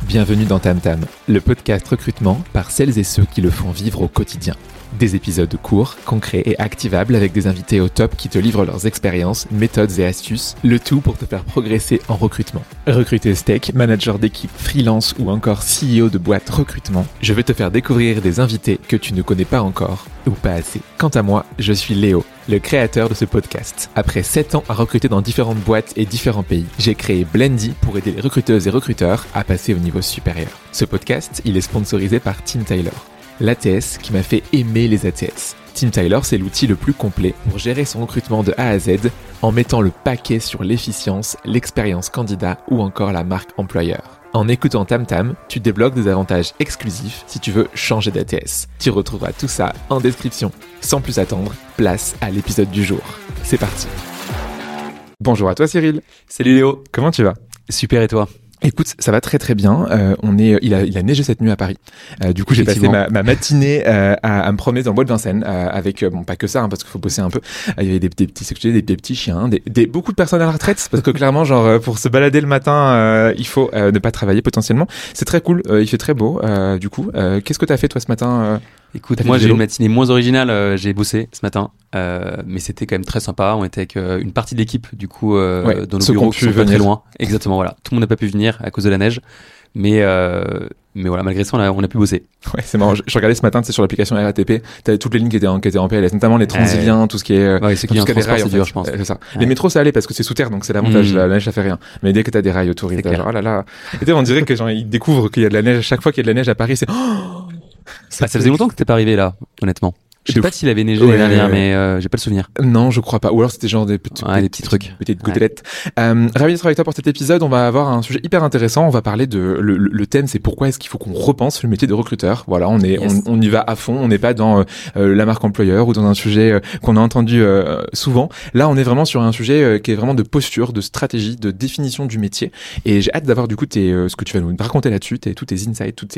Bienvenue dans Tam Tam, le podcast recrutement par celles et ceux qui le font vivre au quotidien. Des épisodes courts, concrets et activables avec des invités au top qui te livrent leurs expériences, méthodes et astuces, le tout pour te faire progresser en recrutement. Recruteuse tech, manager d'équipe, freelance ou encore CEO de boîte recrutement, je vais te faire découvrir des invités que tu ne connais pas encore ou pas assez. Quant à moi, je suis Léo, le créateur de ce podcast. Après 7 ans à recruter dans différentes boîtes et différents pays, j'ai créé Blendy pour aider les recruteuses et recruteurs à passer au niveau supérieur. Ce podcast, il est sponsorisé par Team Tyler, l'ATS qui m'a fait aimer les ATS. Team Tyler, c'est l'outil le plus complet pour gérer son recrutement de A à Z en mettant le paquet sur l'efficience, l'expérience candidat ou encore la marque employeur. En écoutant Tam Tam, tu débloques des avantages exclusifs si tu veux changer d'ATS. Tu retrouveras tout ça en description. Sans plus attendre, place à l'épisode du jour. C'est parti. Bonjour à toi Cyril. Salut Léo. Comment tu vas ? Super, et toi ? Écoute, ça va très très bien. Il a neigé cette nuit à Paris. Du coup, j'ai passé ma matinée à me promener dans le bois de Vincennes avec pas que ça, parce qu'il faut bosser un peu. Il y avait des petits sexuels, des petits chiens, beaucoup de personnes à la retraite, parce que clairement, pour se balader le matin, il faut ne pas travailler potentiellement. C'est très cool. Il fait très beau. Du coup, qu'est-ce que t'as fait toi ce matin ? Écoute, moi j'ai une matinée moins originale. J'ai bossé ce matin, mais c'était quand même très sympa. On était avec une partie de l'équipe, du coup, dans nos bureaux qui sont pas très loin. Exactement, voilà. Tout le monde n'a pas pu venir à cause de la neige, mais voilà, malgré ça, on a pu bosser. Ouais, c'est marrant. Je regardais ce matin, sur l'application RATP, t'avais toutes les lignes qui étaient en PLS, notamment les Transiliens, tout ce qui est. Ouais, ce qui est un transport, c'est dur, je pense. C'est ça. Les métros, ça allait parce que c'est sous terre, donc c'est l'avantage. La neige, ça fait rien. Mais dès que t'as des rails autour, il genre, oh là là. Et on dirait que ils découvrent qu'il y a de la neige. Chaque fois qu'il y a de la neige à Paris, c'est. Ça faisait longtemps que t'es pas arrivé là, honnêtement. Je sais pas s'il avait neigé l'année dernière, mais j'ai pas le souvenir. Non, je crois pas. Ou alors c'était genre des petits trucs. Petites gouttelettes. Ravi d'être avec toi pour cet épisode. On va avoir un sujet hyper intéressant. On va parler de le thème, c'est pourquoi est-ce qu'il faut qu'on repense le métier de recruteur. Voilà, on y va à fond. On n'est pas dans la marque employeur ou dans un sujet qu'on a entendu souvent. Là, on est vraiment sur un sujet qui est vraiment de posture, de stratégie, de définition du métier. Et j'ai hâte d'avoir du coup ce que tu vas nous raconter là-dessus, tous tes insights, tout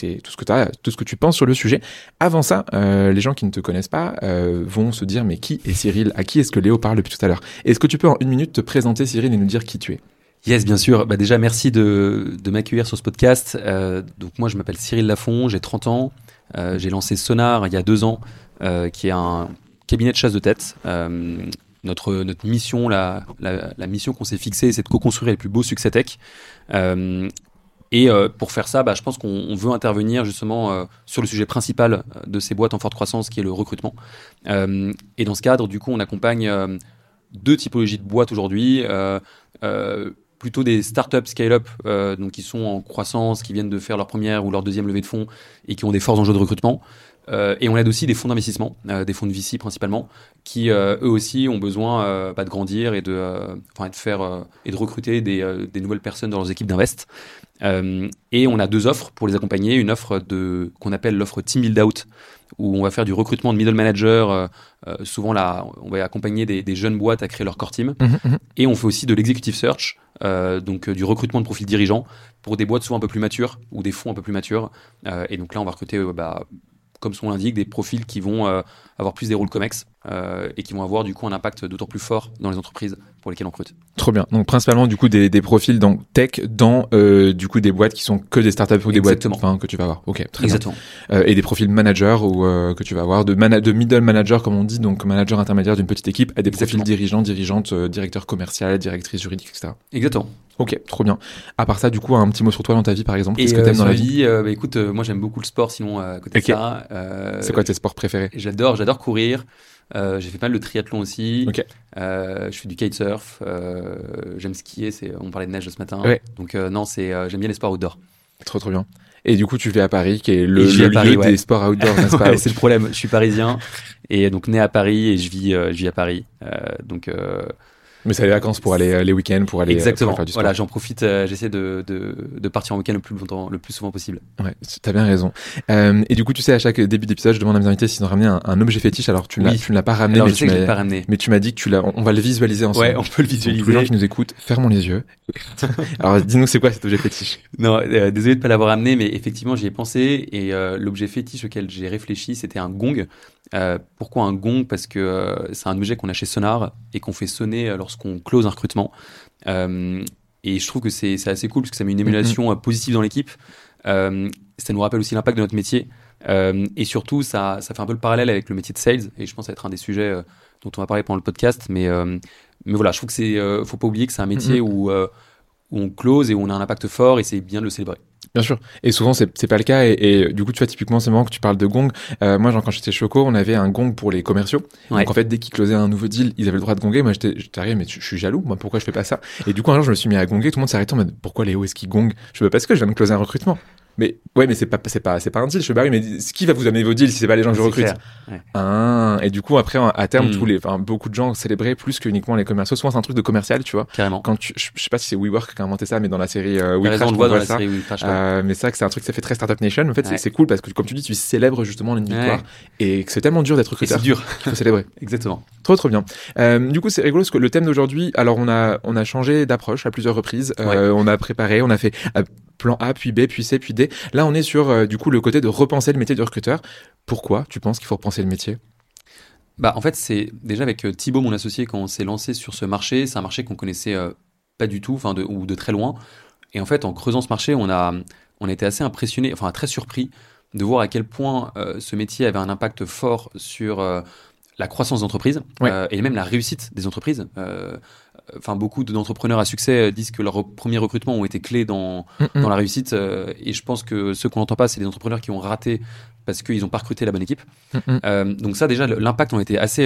ce que tu penses sur le sujet. Avant ça, les gens qui ne te connaissent pas vont se dire mais qui est Cyril ? À qui est-ce que Léo parle depuis tout à l'heure ? Est-ce que tu peux en 1 minute te présenter Cyril et nous dire qui tu es ? Yes, bien sûr. Déjà, merci de m'accueillir sur ce podcast. Donc moi, je m'appelle Cyril Lafont, j'ai 30 ans. J'ai lancé Sonar il y a 2 ans, qui est un cabinet de chasse de tête. Notre mission, la mission qu'on s'est fixée, c'est de co-construire les plus beaux succès tech. Et pour faire ça, je pense qu'on veut intervenir justement sur le sujet principal de ces boîtes en forte croissance, qui est le recrutement. Et dans ce cadre, du coup, on accompagne 2 typologies de boîtes aujourd'hui. Plutôt des startups scale-up, donc qui sont en croissance, qui viennent de faire leur première ou leur deuxième levée de fonds et qui ont des forts enjeux de recrutement. Et on aide aussi des fonds d'investissement, des fonds de VC principalement, qui eux aussi ont besoin de grandir et de recruter des nouvelles personnes dans leurs équipes d'invest. Et on a 2 offres pour les accompagner, une offre qu'on appelle l'offre Team Build Out, où on va faire du recrutement de middle manager. Souvent là, on va accompagner des jeunes boîtes à créer leur core team. Et on fait aussi de l'executive search, donc du recrutement de profils dirigeants pour des boîtes souvent un peu plus matures ou des fonds un peu plus matures. Et donc là, on va recruter comme son nom l'indique, des profils qui vont avoir plus des rôles COMEX et qui vont avoir du coup un impact d'autant plus fort dans les entreprises pour lesquelles on recrute. Trop bien. Donc principalement du coup des profils dans tech, dans du coup des boîtes qui sont que des startups ou des boîtes que tu vas avoir. Ok, très Exactement. Bien. Et des profils managers ou que tu vas avoir de middle manager comme on dit, donc manager intermédiaire d'une petite équipe, à des profils dirigeants, dirigeantes, directeur commercial, directrice juridique, etc. Exactement. Ok, trop bien. À part ça, du coup, un petit mot sur toi dans ta vie, par exemple. Qu'est-ce que t'aimes dans la vie ? Écoute, moi j'aime beaucoup le sport, sinon à côté de ça. C'est quoi tes sports préférés ? J'adore courir. J'ai fait pas mal de triathlon aussi. Okay. Je fais du kitesurf. J'aime skier. On parlait de neige ce matin. Ouais. Donc j'aime bien les sports outdoor. Trop bien. Et du coup, tu vis à Paris, qui est le lieu des sports outdoor, n'est-ce pas ? Ouais, c'est le problème. Je suis parisien et donc né à Paris et je vis à Paris. Mais c'est les vacances pour aller les week-ends, pour aller exactement. Pour faire du sport. Voilà, j'en profite. J'essaie de partir en week-end le plus souvent possible. Ouais, t'as bien raison. Et du coup, tu sais, à chaque début d'épisode, je demande à mes invités s'ils ont ramené un objet fétiche. Alors tu ne l'as pas ramené, alors, je l'ai pas ramené. Mais tu m'as dit que on va le visualiser ensemble. Ouais, on peut le visualiser. Donc, les gens qui nous écoutent, fermons les yeux. Alors, dis-nous, c'est quoi cet objet fétiche ? Non, désolé de pas l'avoir amené, mais effectivement, j'y ai pensé. Et l'objet fétiche auquel j'ai réfléchi, c'était un gong. Pourquoi un gong ? Parce que c'est un objet qu'on a chez Sonar et qu'on fait sonner lorsqu'on close un recrutement. Et je trouve que c'est assez cool parce que ça met une émulation positive dans l'équipe. Ça nous rappelle aussi l'impact de notre métier. Et surtout, ça fait un peu le parallèle avec le métier de sales. Et je pense que ça va être un des sujets dont on va parler pendant le podcast. Mais voilà, je trouve que faut pas oublier que c'est un métier où on close et où on a un impact fort et c'est bien de le célébrer. Bien sûr. Et souvent, c'est pas le cas. Et du coup, tu vois, typiquement, c'est marrant que tu parles de gong. Moi, genre, quand j'étais Choco, on avait un gong pour les commerciaux. Ouais. Donc, en fait, dès qu'ils closaient un nouveau deal, ils avaient le droit de gonger. Moi, j'étais arrivé, mais je suis jaloux. Moi, pourquoi je fais pas ça? Et du coup, un jour, je me suis mis à gonger. Tout le monde s'arrêtait en mode, pourquoi Léo, est-ce qu'il gong? Je veux parce que je viens de closer un recrutement. Mais ouais, mais c'est pas un deal. Je fais, bah oui, mais qui va vous amener vos deals si c'est pas les gens que je recrute? Ouais. Et du coup, après, à terme, beaucoup de gens célébraient plus que uniquement les commerciaux. Souvent, c'est un truc de commercial, tu vois. Carrément. Je sais pas si c'est WeWork qui a inventé ça, mais dans la série WeCrash, on le voit dans la série WeCrash. mais c'est vrai que c'est un truc que ça fait très Startup Nation. En fait, c'est cool parce que, comme tu dis, tu célèbres justement une victoire et que c'est tellement dur d'être recruteur. C'est dur. Il faut célébrer. Exactement. Trop bien. Du coup, c'est rigolo parce que le thème d'aujourd'hui, alors on a changé d'approche à plusieurs reprises. On a préparé, on a fait plan A, puis B, puis C, puis D. Là, on est sur du coup le côté de repenser le métier de recruteur. Pourquoi tu penses qu'il faut repenser le métier? Bah, en fait, c'est déjà avec Thibaut, mon associé, quand on s'est lancé sur ce marché, c'est un marché qu'on connaissait pas du tout, ou de très loin. Et en fait, en creusant ce marché, on a été assez impressionné, enfin très surpris de voir à quel point ce métier avait un impact fort sur la croissance d'entreprise et même la réussite des entreprises. Beaucoup d'entrepreneurs à succès disent que leurs premiers recrutements ont été clés dans la réussite. Et je pense que ceux qu'on n'entend pas, c'est des entrepreneurs qui ont raté parce qu'ils n'ont pas recruté la bonne équipe. Donc ça, déjà, l'impact, on a été assez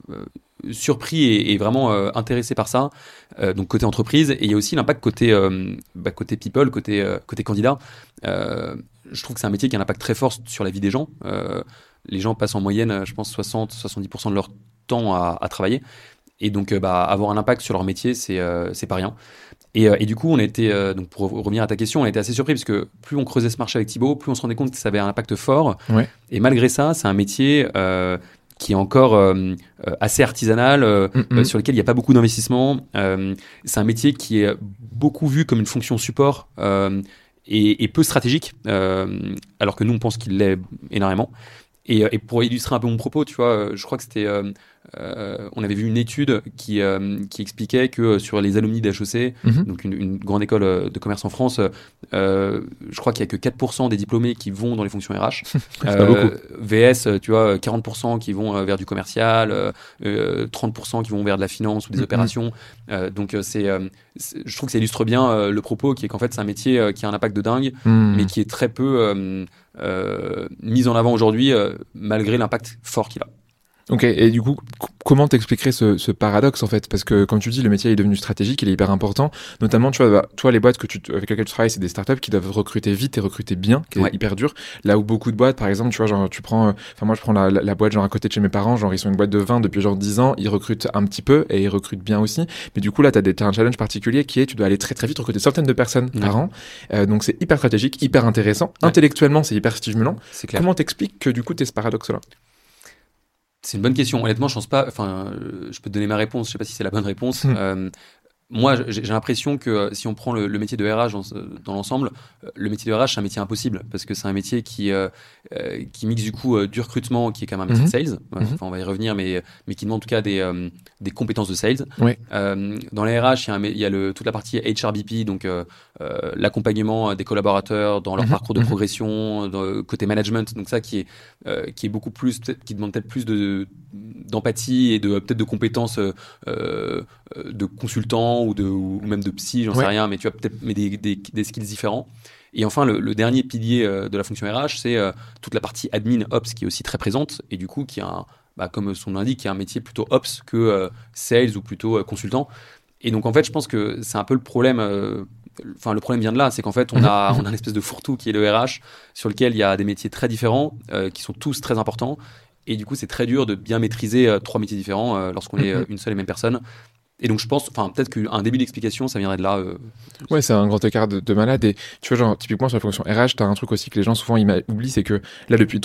surpris et vraiment intéressé par ça. Donc côté entreprise, et il y a aussi l'impact côté people, côté candidat. Je trouve que c'est un métier qui a un impact très fort sur la vie des gens. Les gens passent en moyenne, je pense, 60-70% de leur temps à travailler. Et donc, avoir un impact sur leur métier, c'est pas rien. Et du coup, on était, donc pour revenir à ta question, on a été assez surpris parce que plus on creusait ce marché avec Thibaut, plus on se rendait compte que ça avait un impact fort. Ouais. Et malgré ça, c'est un métier qui est encore assez artisanal, sur lequel il n'y a pas beaucoup d'investissement. C'est un métier qui est beaucoup vu comme une fonction support et peu stratégique, alors que nous, on pense qu'il l'est énormément. Et pour illustrer un peu mon propos, tu vois, je crois que c'était, on avait vu une étude qui expliquait que sur les alumni d'HEC, donc une grande école de commerce en France, je crois qu'il y a que 4% des diplômés qui vont dans les fonctions RH. C'est pas beaucoup. VS, tu vois, 40% qui vont vers du commercial, 30% qui vont vers de la finance ou des opérations. Donc je trouve que ça illustre bien le propos, qui est qu'en fait c'est un métier qui a un impact de dingue, mais qui est très peu mise en avant aujourd'hui, malgré l'impact fort qu'il a. Ok, et du coup, comment t'expliquerais ce paradoxe en fait? Parce que comme tu dis, le métier est devenu stratégique, il est hyper important. Notamment, tu vois, toi, les boîtes avec lesquelles tu travailles, c'est des startups qui doivent recruter vite et recruter bien, qui est hyper dur. Là où beaucoup de boîtes, par exemple, tu vois, genre, moi je prends la boîte genre à côté de chez mes parents, genre ils sont une boîte de vin depuis genre 10 ans, ils recrutent un petit peu et ils recrutent bien aussi. Mais du coup, là, t'as un challenge particulier qui est, tu dois aller très très vite recruter centaines de personnes par an. Donc c'est hyper stratégique, hyper intéressant. Intellectuellement, c'est hyper stimulant. C'est clair. Comment t'expliques que du coup, t'es ce paradoxe-là? C'est une bonne question. Honnêtement, je pense pas. Enfin, je peux te donner ma réponse. Je sais pas si c'est la bonne réponse. Moi, j'ai l'impression que si on prend le métier de RH dans l'ensemble, le métier de RH, c'est un métier impossible parce que c'est un métier qui mixe du coup du recrutement, qui est quand même un métier de sales. Enfin, on va y revenir, mais qui demande en tout cas des compétences de sales. Ouais. Dans les RH, il y a toute la partie HRBP, donc l'accompagnement des collaborateurs dans leur parcours de progression, côté management. Donc ça, qui est beaucoup plus, qui demande peut-être plus d'empathie et peut-être de compétences de consultant ou même de psy, j'en sais rien, mais tu as peut-être des skills différents. Et enfin, le dernier pilier de la fonction RH, c'est toute la partie admin ops qui est aussi très présente et du coup qui a comme son nom l'indique, qui a un métier plutôt ops que sales ou plutôt consultant. Et donc en fait, je pense que c'est un peu le problème. Le problème vient de là, c'est qu'en fait, on a une espèce de fourre-tout qui est le RH, sur lequel il y a des métiers très différents, qui sont tous très importants. Et du coup, c'est très dur de bien maîtriser 3 métiers différents lorsqu'on est une seule et même personne. Et donc, je pense, peut-être qu'un début d'explication, ça viendrait de là. Ouais, c'est un grand écart de malade. Et tu vois, genre, typiquement, sur la fonction RH, t'as un truc aussi que les gens souvent oublient, c'est que là, depuis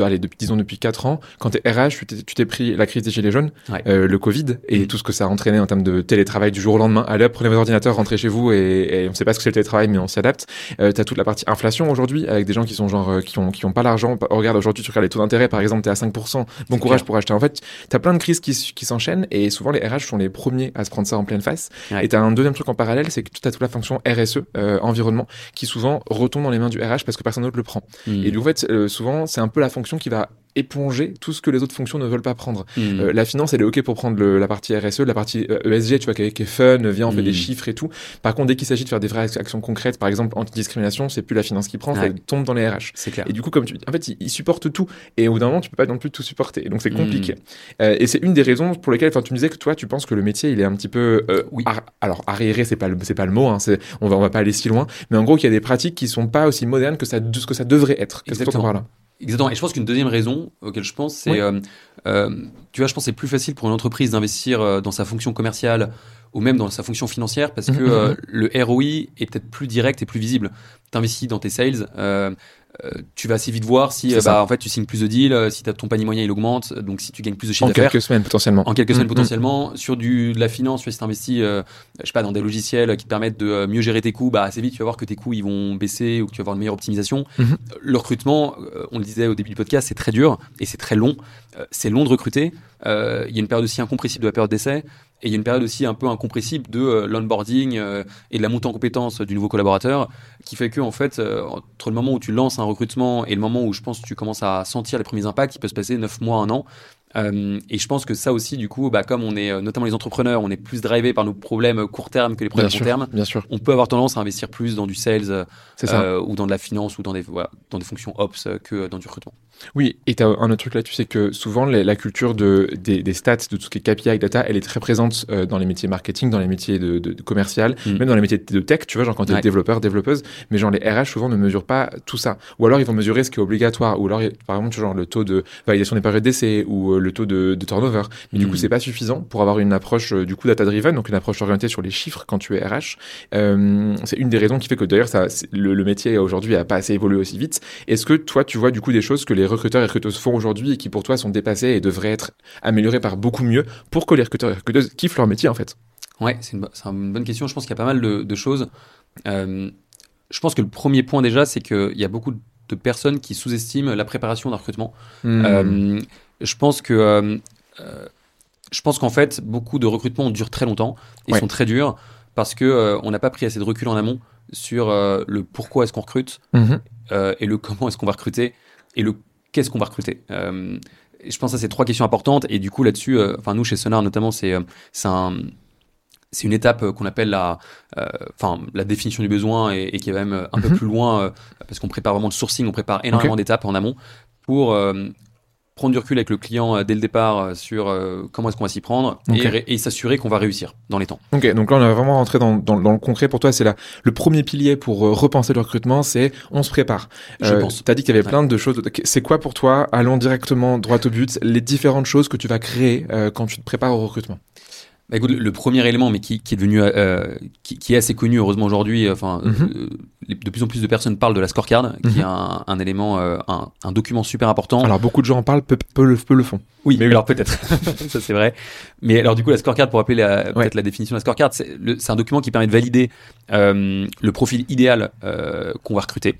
4 ans, quand t'es RH, tu t'es pris la crise des gilets jaunes, le Covid, et tout ce que ça a entraîné en termes de télétravail du jour au lendemain. Allez, prenez vos ordinateurs, rentrez chez vous, et on sait pas ce que c'est le télétravail, mais on s'y adapte. T'as toute la partie inflation aujourd'hui, avec des gens qui sont genre, qui ont pas l'argent. Regarde, aujourd'hui, tu regardes les taux d'intérêt, par exemple, t'es à 5%. Bon courage pour acheter. En fait, t'as plein de crises qui s'enchaînent, et souvent, les RH sont les premiers à se prendre ça en pleine face. Ouais. Et tu as un deuxième truc en parallèle, c'est que tu as toute la fonction RSE, environnement, qui souvent retombe dans les mains du RH parce que personne d'autre le prend. Et du coup, en fait, souvent, c'est un peu la fonction qui va éponger tout ce que les autres fonctions ne veulent pas prendre. La finance, elle est OK pour prendre la partie RSE, la partie ESG, tu vois, qui est fun, viens, on fait des chiffres et tout. Par contre, dès qu'il s'agit de faire des vraies actions concrètes, par exemple, anti-discrimination, c'est plus la finance qui prend, ça tombe dans les RH. C'est clair. Et du coup, comme en fait, ils supportent tout. Et au bout d'un moment, tu peux pas non plus tout supporter. Donc, c'est compliqué. Et c'est une des raisons pour lesquelles, tu me disais que toi, tu penses que le métier, il est un petit peu, alors, arriéré, c'est pas le mot, hein, on va pas aller si loin. Mais en gros, qu'il y a des pratiques qui sont pas aussi modernes que ce que ça devrait être. Qu'est-ce que tu en parles? Exactement. Et je pense qu'une deuxième raison auquel je pense, c'est, tu vois, je pense que c'est plus facile pour une entreprise d'investir dans sa fonction commerciale ou même dans sa fonction financière parce que le ROI est peut-être plus direct et plus visible. T'investis dans tes sales, tu vas assez vite voir si en fait tu signes plus de deals, si ton panier moyen il augmente, donc si tu gagnes plus de chiffre d'affaires. En quelques semaines potentiellement. Sur de la finance, tu vois, si tu investis je sais pas, dans des logiciels qui te permettent de mieux gérer tes coûts, assez vite tu vas voir que tes coûts ils vont baisser ou que tu vas avoir une meilleure optimisation. Le recrutement, on le disait au début du podcast, c'est très dur et c'est très long. C'est long de recruter. Il y a une période aussi incompressible de la période d'essai. Et il y a une période aussi un peu incompressible de l'onboarding et de la montée en compétence du nouveau collaborateur qui fait que, en fait, entre le moment où tu lances un recrutement et le moment où je pense que tu commences à sentir les premiers impacts, il peut se passer 9 mois, 1 an. Et je pense que ça aussi, du coup, comme on est, notamment les entrepreneurs, on est plus drivé par nos problèmes court terme que les problèmes long terme. Bien sûr. On peut avoir tendance à investir plus dans du sales ou dans de la finance ou dans des fonctions ops que dans du recrutement. Oui, et tu as un autre truc là, tu sais que souvent la culture des stats, de tout ce qui est KPI, data, elle est très présente dans les métiers marketing, dans les métiers de commercial, même dans les métiers de tech, tu vois, genre quand tu es développeur, développeuse, mais genre les RH souvent ne mesurent pas tout ça. Ou alors ils vont mesurer ce qui est obligatoire, ou alors par exemple genre le taux de validation des périodes d'essai ou le taux de turnover. Mais du coup, c'est pas suffisant pour avoir une approche du coup data-driven, donc une approche orientée sur les chiffres quand tu es RH. C'est une des raisons qui fait que d'ailleurs le métier aujourd'hui a pas assez évolué aussi vite. Est-ce que toi, tu vois du coup des choses que les recruteurs et recruteuses font aujourd'hui et qui pour toi sont dépassés et devraient être améliorés par beaucoup mieux pour que les recruteurs et recruteuses kiffent leur métier en fait? Ouais, c'est une bonne question. Je pense qu'il y a pas mal de choses. Je pense que le premier point déjà, c'est qu'il y a beaucoup de personnes qui sous-estiment la préparation d'un recrutement. Je pense qu'en fait, beaucoup de recrutements durent très longtemps et sont très durs parce que on n'a pas pris assez de recul en amont sur le pourquoi est-ce qu'on recrute et le comment est-ce qu'on va recruter et le qu'est-ce qu'on va recruter. Je pense que ça, c'est 3 questions importantes et du coup là-dessus, nous chez Sonar notamment, c'est une étape qu'on appelle la définition du besoin et qui est même un peu plus loin parce qu'on prépare vraiment le sourcing, on prépare énormément d'étapes en amont pour prendre du recul avec le client dès le départ sur comment est-ce qu'on va s'y prendre et s'assurer qu'on va réussir dans les temps. Ok, donc là on est vraiment rentré dans le concret. Pour toi, c'est le premier pilier pour repenser le recrutement, c'est on se prépare. Je pense. T'as dit qu'il y avait plein de choses. C'est quoi pour toi, allons directement droit au but, les différentes choses que tu vas créer quand tu te prépares au recrutement? Écoute, le premier élément, mais qui est devenu, qui est assez connu heureusement aujourd'hui, de plus en plus de personnes parlent de la scorecard, qui est un élément, un document super important. Alors beaucoup de gens en parlent, peu le font. Oui, mais alors peut-être, ça c'est vrai. Mais alors du coup, la scorecard, pour rappeler peut-être la définition de la scorecard, c'est un document qui permet de valider le profil idéal qu'on va recruter.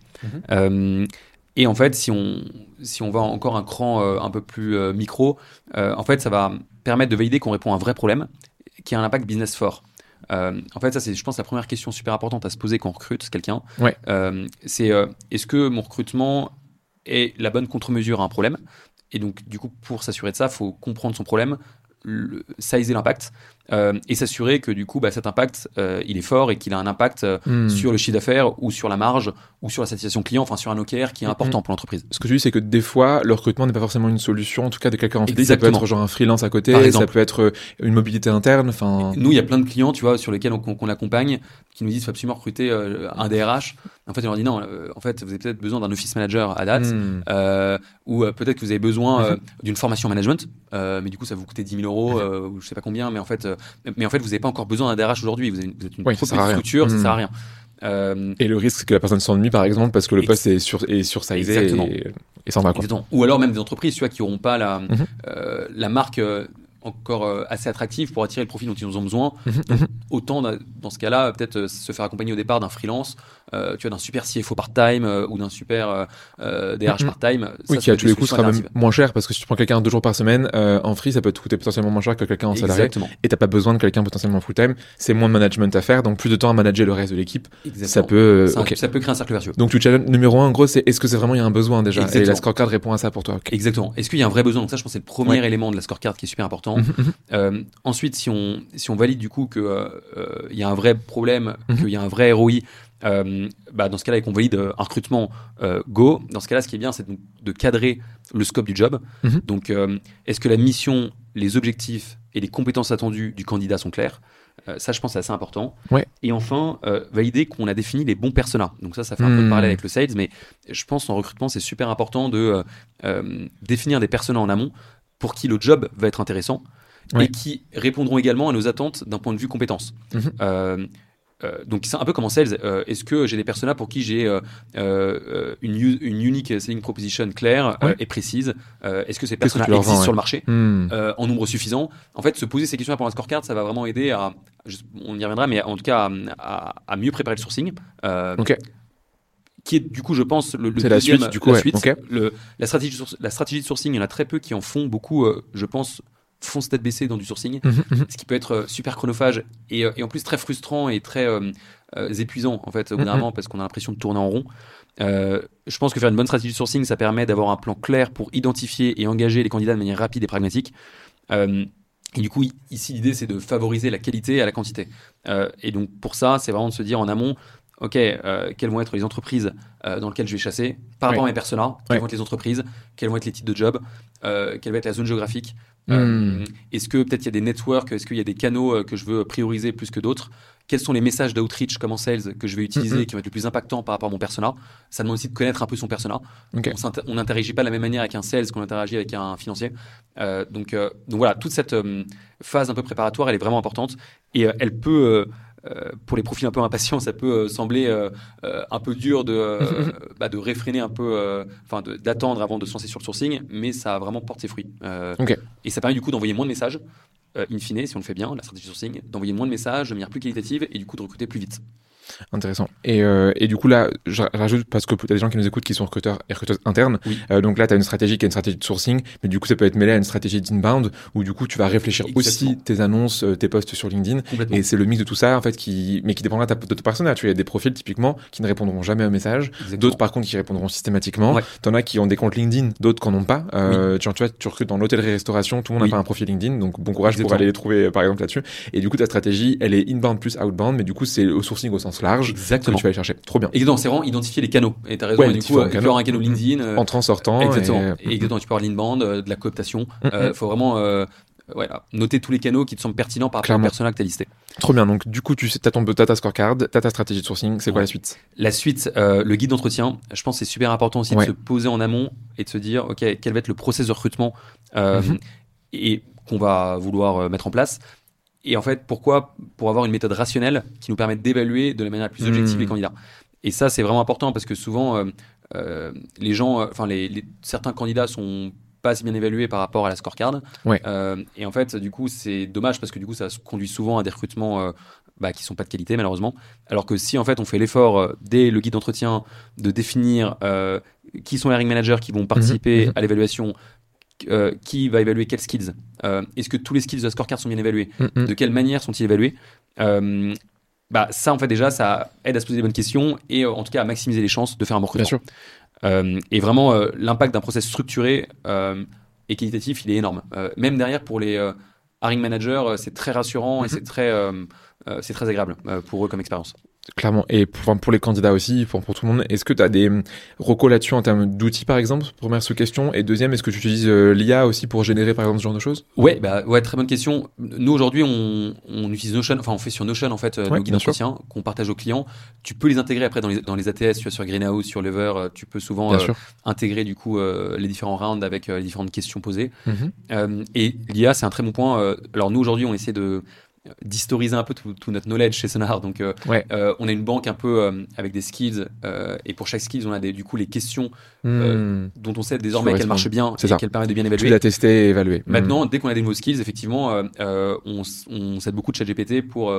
Et en fait, si on va encore un cran un peu plus micro, en fait, ça va permettre de valider qu'on répond à un vrai problème qui a un impact business fort. En fait, ça, c'est, je pense, la première question super importante à se poser quand on recrute quelqu'un. C'est est-ce que mon recrutement est la bonne contre-mesure à un problème? Et donc, du coup, pour s'assurer de ça, il faut comprendre son problème, sizer l'impact et s'assurer que du coup cet impact il est fort et qu'il a un impact sur le chiffre d'affaires ou sur la marge ou sur la satisfaction client, enfin sur un OKR qui est important pour l'entreprise. Ce que je dis, c'est que des fois le recrutement n'est pas forcément une solution, en tout cas de quelqu'un en CDI. Ça peut être genre un freelance à côté, ça peut être une mobilité interne. Nous, il y a plein de clients, tu vois, sur lesquels on accompagne, qui nous disent qu'il faut absolument recruter un DRH. En fait, on leur dit non, en fait, vous avez peut-être besoin d'un office manager à date, ou peut-être que vous avez besoin d'une formation management, mais du coup, ça va vous coûter 10 000 €, ou je sais pas combien, mais en fait, vous n'avez pas encore besoin d'un DRH aujourd'hui. Vous êtes une trop petite structure, ça sert à rien. Et le risque, c'est que la personne s'ennuie, par exemple, parce que le poste est sursizé et s'en va, quoi. Ou alors même des entreprises, tu vois, qui n'auront pas la marque encore assez attractive pour attirer le profil dont ils ont besoin. autant dans ce cas-là peut-être se faire accompagner au départ d'un freelance, tu vois, d'un super CFO part-time ou d'un super DRH part-time. Oui, qui à tous les coups sera même moins cher, parce que si tu prends quelqu'un 2 jours par semaine en free, ça peut te coûter potentiellement moins cher que quelqu'un en salarié. Exactement. Et t'as pas besoin de quelqu'un potentiellement full-time. C'est moins de management à faire, donc plus de temps à manager le reste de l'équipe. Exactement. Ça peut ça peut créer un cercle vertueux. Donc tu challenge numéro 1 en gros, c'est est-ce que c'est vraiment il y a un besoin déjà. Exactement. Et la scorecard répond à ça pour toi. Okay. Exactement. Est-ce qu'il y a un vrai besoin? Donc ça, je pense que c'est le premier élément de la scorecard qui est super important. Ensuite, si on valide du coup que il y a un vrai problème, qu'il y a un vrai ROI, dans ce cas-là, et qu'on valide un recrutement go, dans ce cas-là, ce qui est bien, c'est de cadrer le scope du job. Donc, est-ce que la mission, les objectifs et les compétences attendues du candidat sont clairs? Ça, je pense, c'est assez important. Ouais. Et enfin, valider qu'on a défini les bons personas. Donc ça fait un peu de parallèle avec le sales, mais je pense en recrutement, c'est super important de définir des personas en amont pour qui le job va être intéressant et qui répondront également à nos attentes d'un point de vue compétences. Donc c'est un peu comme en sales. Est-ce que j'ai des personas pour qui j'ai une unique selling proposition claire et précise? Est-ce que ces personas existent sur le marché en nombre suffisant? En fait, se poser ces questions pour la scorecard, ça va vraiment aider on y reviendra, mais en tout cas à mieux préparer le sourcing. Qui est du coup, je pense, c'est la suite. Du coup, la suite. La stratégie de sourcing, il y en a très peu qui en font beaucoup. Je pense, fonce tête baissée dans du sourcing, ce qui peut être super chronophage et en plus très frustrant et très épuisant en fait au bout d'un moment, parce qu'on a l'impression de tourner en rond. Je pense que faire une bonne stratégie de sourcing, ça permet d'avoir un plan clair pour identifier et engager les candidats de manière rapide et pragmatique. Et du coup, ici, l'idée, c'est de favoriser la qualité à la quantité. Et donc, pour ça, c'est vraiment de se dire en amont, OK, quelles vont être les entreprises dans lesquelles je vais chasser par rapport à mes personas, quelles vont être les entreprises, quels vont être les types de jobs, quelle va être la zone géographique. Est-ce que peut-être il y a des networks, est-ce qu'il y a des canaux que je veux prioriser plus que d'autres? Quels sont les messages d'outreach comme en sales que je vais utiliser qui vont être le plus impactants par rapport à mon persona? Ça demande aussi de connaître un peu son persona. On n'interagit pas de la même manière avec un sales qu'on interagit avec un financier. Donc voilà, toute cette phase un peu préparatoire, elle est vraiment importante et elle peut... pour les profils un peu impatients, ça peut sembler un peu dur de réfréner un peu, d'attendre avant de se lancer sur le sourcing, mais ça vraiment porte ses fruits. Et ça permet du coup d'envoyer moins de messages, in fine, si on le fait bien, la stratégie sourcing, d'envoyer moins de messages de manière plus qualitative et du coup de recruter plus vite. Intéressant. Et du coup, là, je rajoute, parce que t'as des gens qui nous écoutent qui sont recruteurs et recruteuses internes. Donc là, t'as une stratégie qui est une stratégie de sourcing, mais du coup, ça peut être mêlé à une stratégie d'inbound, où du coup, tu vas réfléchir aussi tes annonces, tes posts sur LinkedIn. Et c'est le mix de tout ça, en fait, mais qui dépendra de ton persona. Tu vois, il y a des profils, typiquement, qui ne répondront jamais aux messages. D'autres, par contre, qui répondront systématiquement. T'en as qui ont des comptes LinkedIn, d'autres qui n'en ont pas. Tu vois, tu recrutes dans l'hôtellerie-restauration, tout le monde n'a pas un profil LinkedIn. Donc, bon courage pour aller les trouver, par exemple, là-dessus. Et du coup, ta stratégie, elle est inbound plus outbound, mais du coup, c'est au sourcing au sens large. Exactement. Que tu vas aller chercher. Trop bien. Exactement, c'est vraiment identifier les canaux. Et t'as raison, du coup, il peut y avoir un canal LinkedIn. Entrant, sortant. Exactement. Et exactement, tu peux avoir l'inbound, de la cooptation. Faut vraiment noter tous les canaux qui te semblent pertinents par rapport au persona que tu as listé. Trop bien. Donc, du coup, tu sais, t'as ta scorecard, t'as ta stratégie de sourcing. C'est quoi la suite? La suite, le guide d'entretien. Je pense que c'est super important aussi de se poser en amont et de se dire, OK, quel va être le process de recrutement et qu'on va vouloir mettre en place. Et en fait, pourquoi? Pour avoir une méthode rationnelle qui nous permette d'évaluer de la manière la plus objective les candidats. Et ça, c'est vraiment important parce que souvent, les gens, certains candidats sont pas assez bien évalués par rapport à la scorecard. Et en fait, du coup, c'est dommage parce que du coup, ça conduit souvent à des recrutements qui sont pas de qualité, malheureusement. Alors que si, en fait, on fait l'effort dès le guide d'entretien de définir qui sont les hiring managers qui vont participer à l'évaluation, qui va évaluer quels skills, est-ce que tous les skills de la scorecard sont bien évalués, de quelle manière sont-ils évalués, ça en fait déjà ça aide à se poser des bonnes questions et en tout cas à maximiser les chances de faire un bon recrutement. Bien sûr. Et vraiment l'impact d'un process structuré et qualitatif, il est énorme. Même derrière pour les hiring managers, c'est très rassurant et c'est très agréable pour eux comme expérience. Clairement. Et pour les candidats aussi, pour tout le monde, est-ce que tu as des recos là-dessus en termes d'outils, par exemple? Première question. Et deuxième, est-ce que tu utilises l'IA aussi pour générer, par exemple, ce genre de choses? Ouais, très bonne question. Nous, aujourd'hui, on utilise Notion, on fait sur Notion, en fait, nos guides d'entretien qu'on partage aux clients. Tu peux les intégrer après dans les ATS, tu vois, sur Greenhouse, sur Lever, tu peux souvent intégrer, du coup, les différents rounds avec les différentes questions posées. Et l'IA, c'est un très bon point. Alors, nous, aujourd'hui, on essaie de d'historiser un peu tout notre knowledge chez Sonar. Donc, on a une banque un peu avec des skills, et pour chaque skills, on a du coup les questions dont on sait désormais qu'elles marchent bien et qu'elles permettent de bien évaluer. Tu l'as testé et évalué. Maintenant, dès qu'on a des nouveaux skills, effectivement, on s'aide beaucoup de ChatGPT pour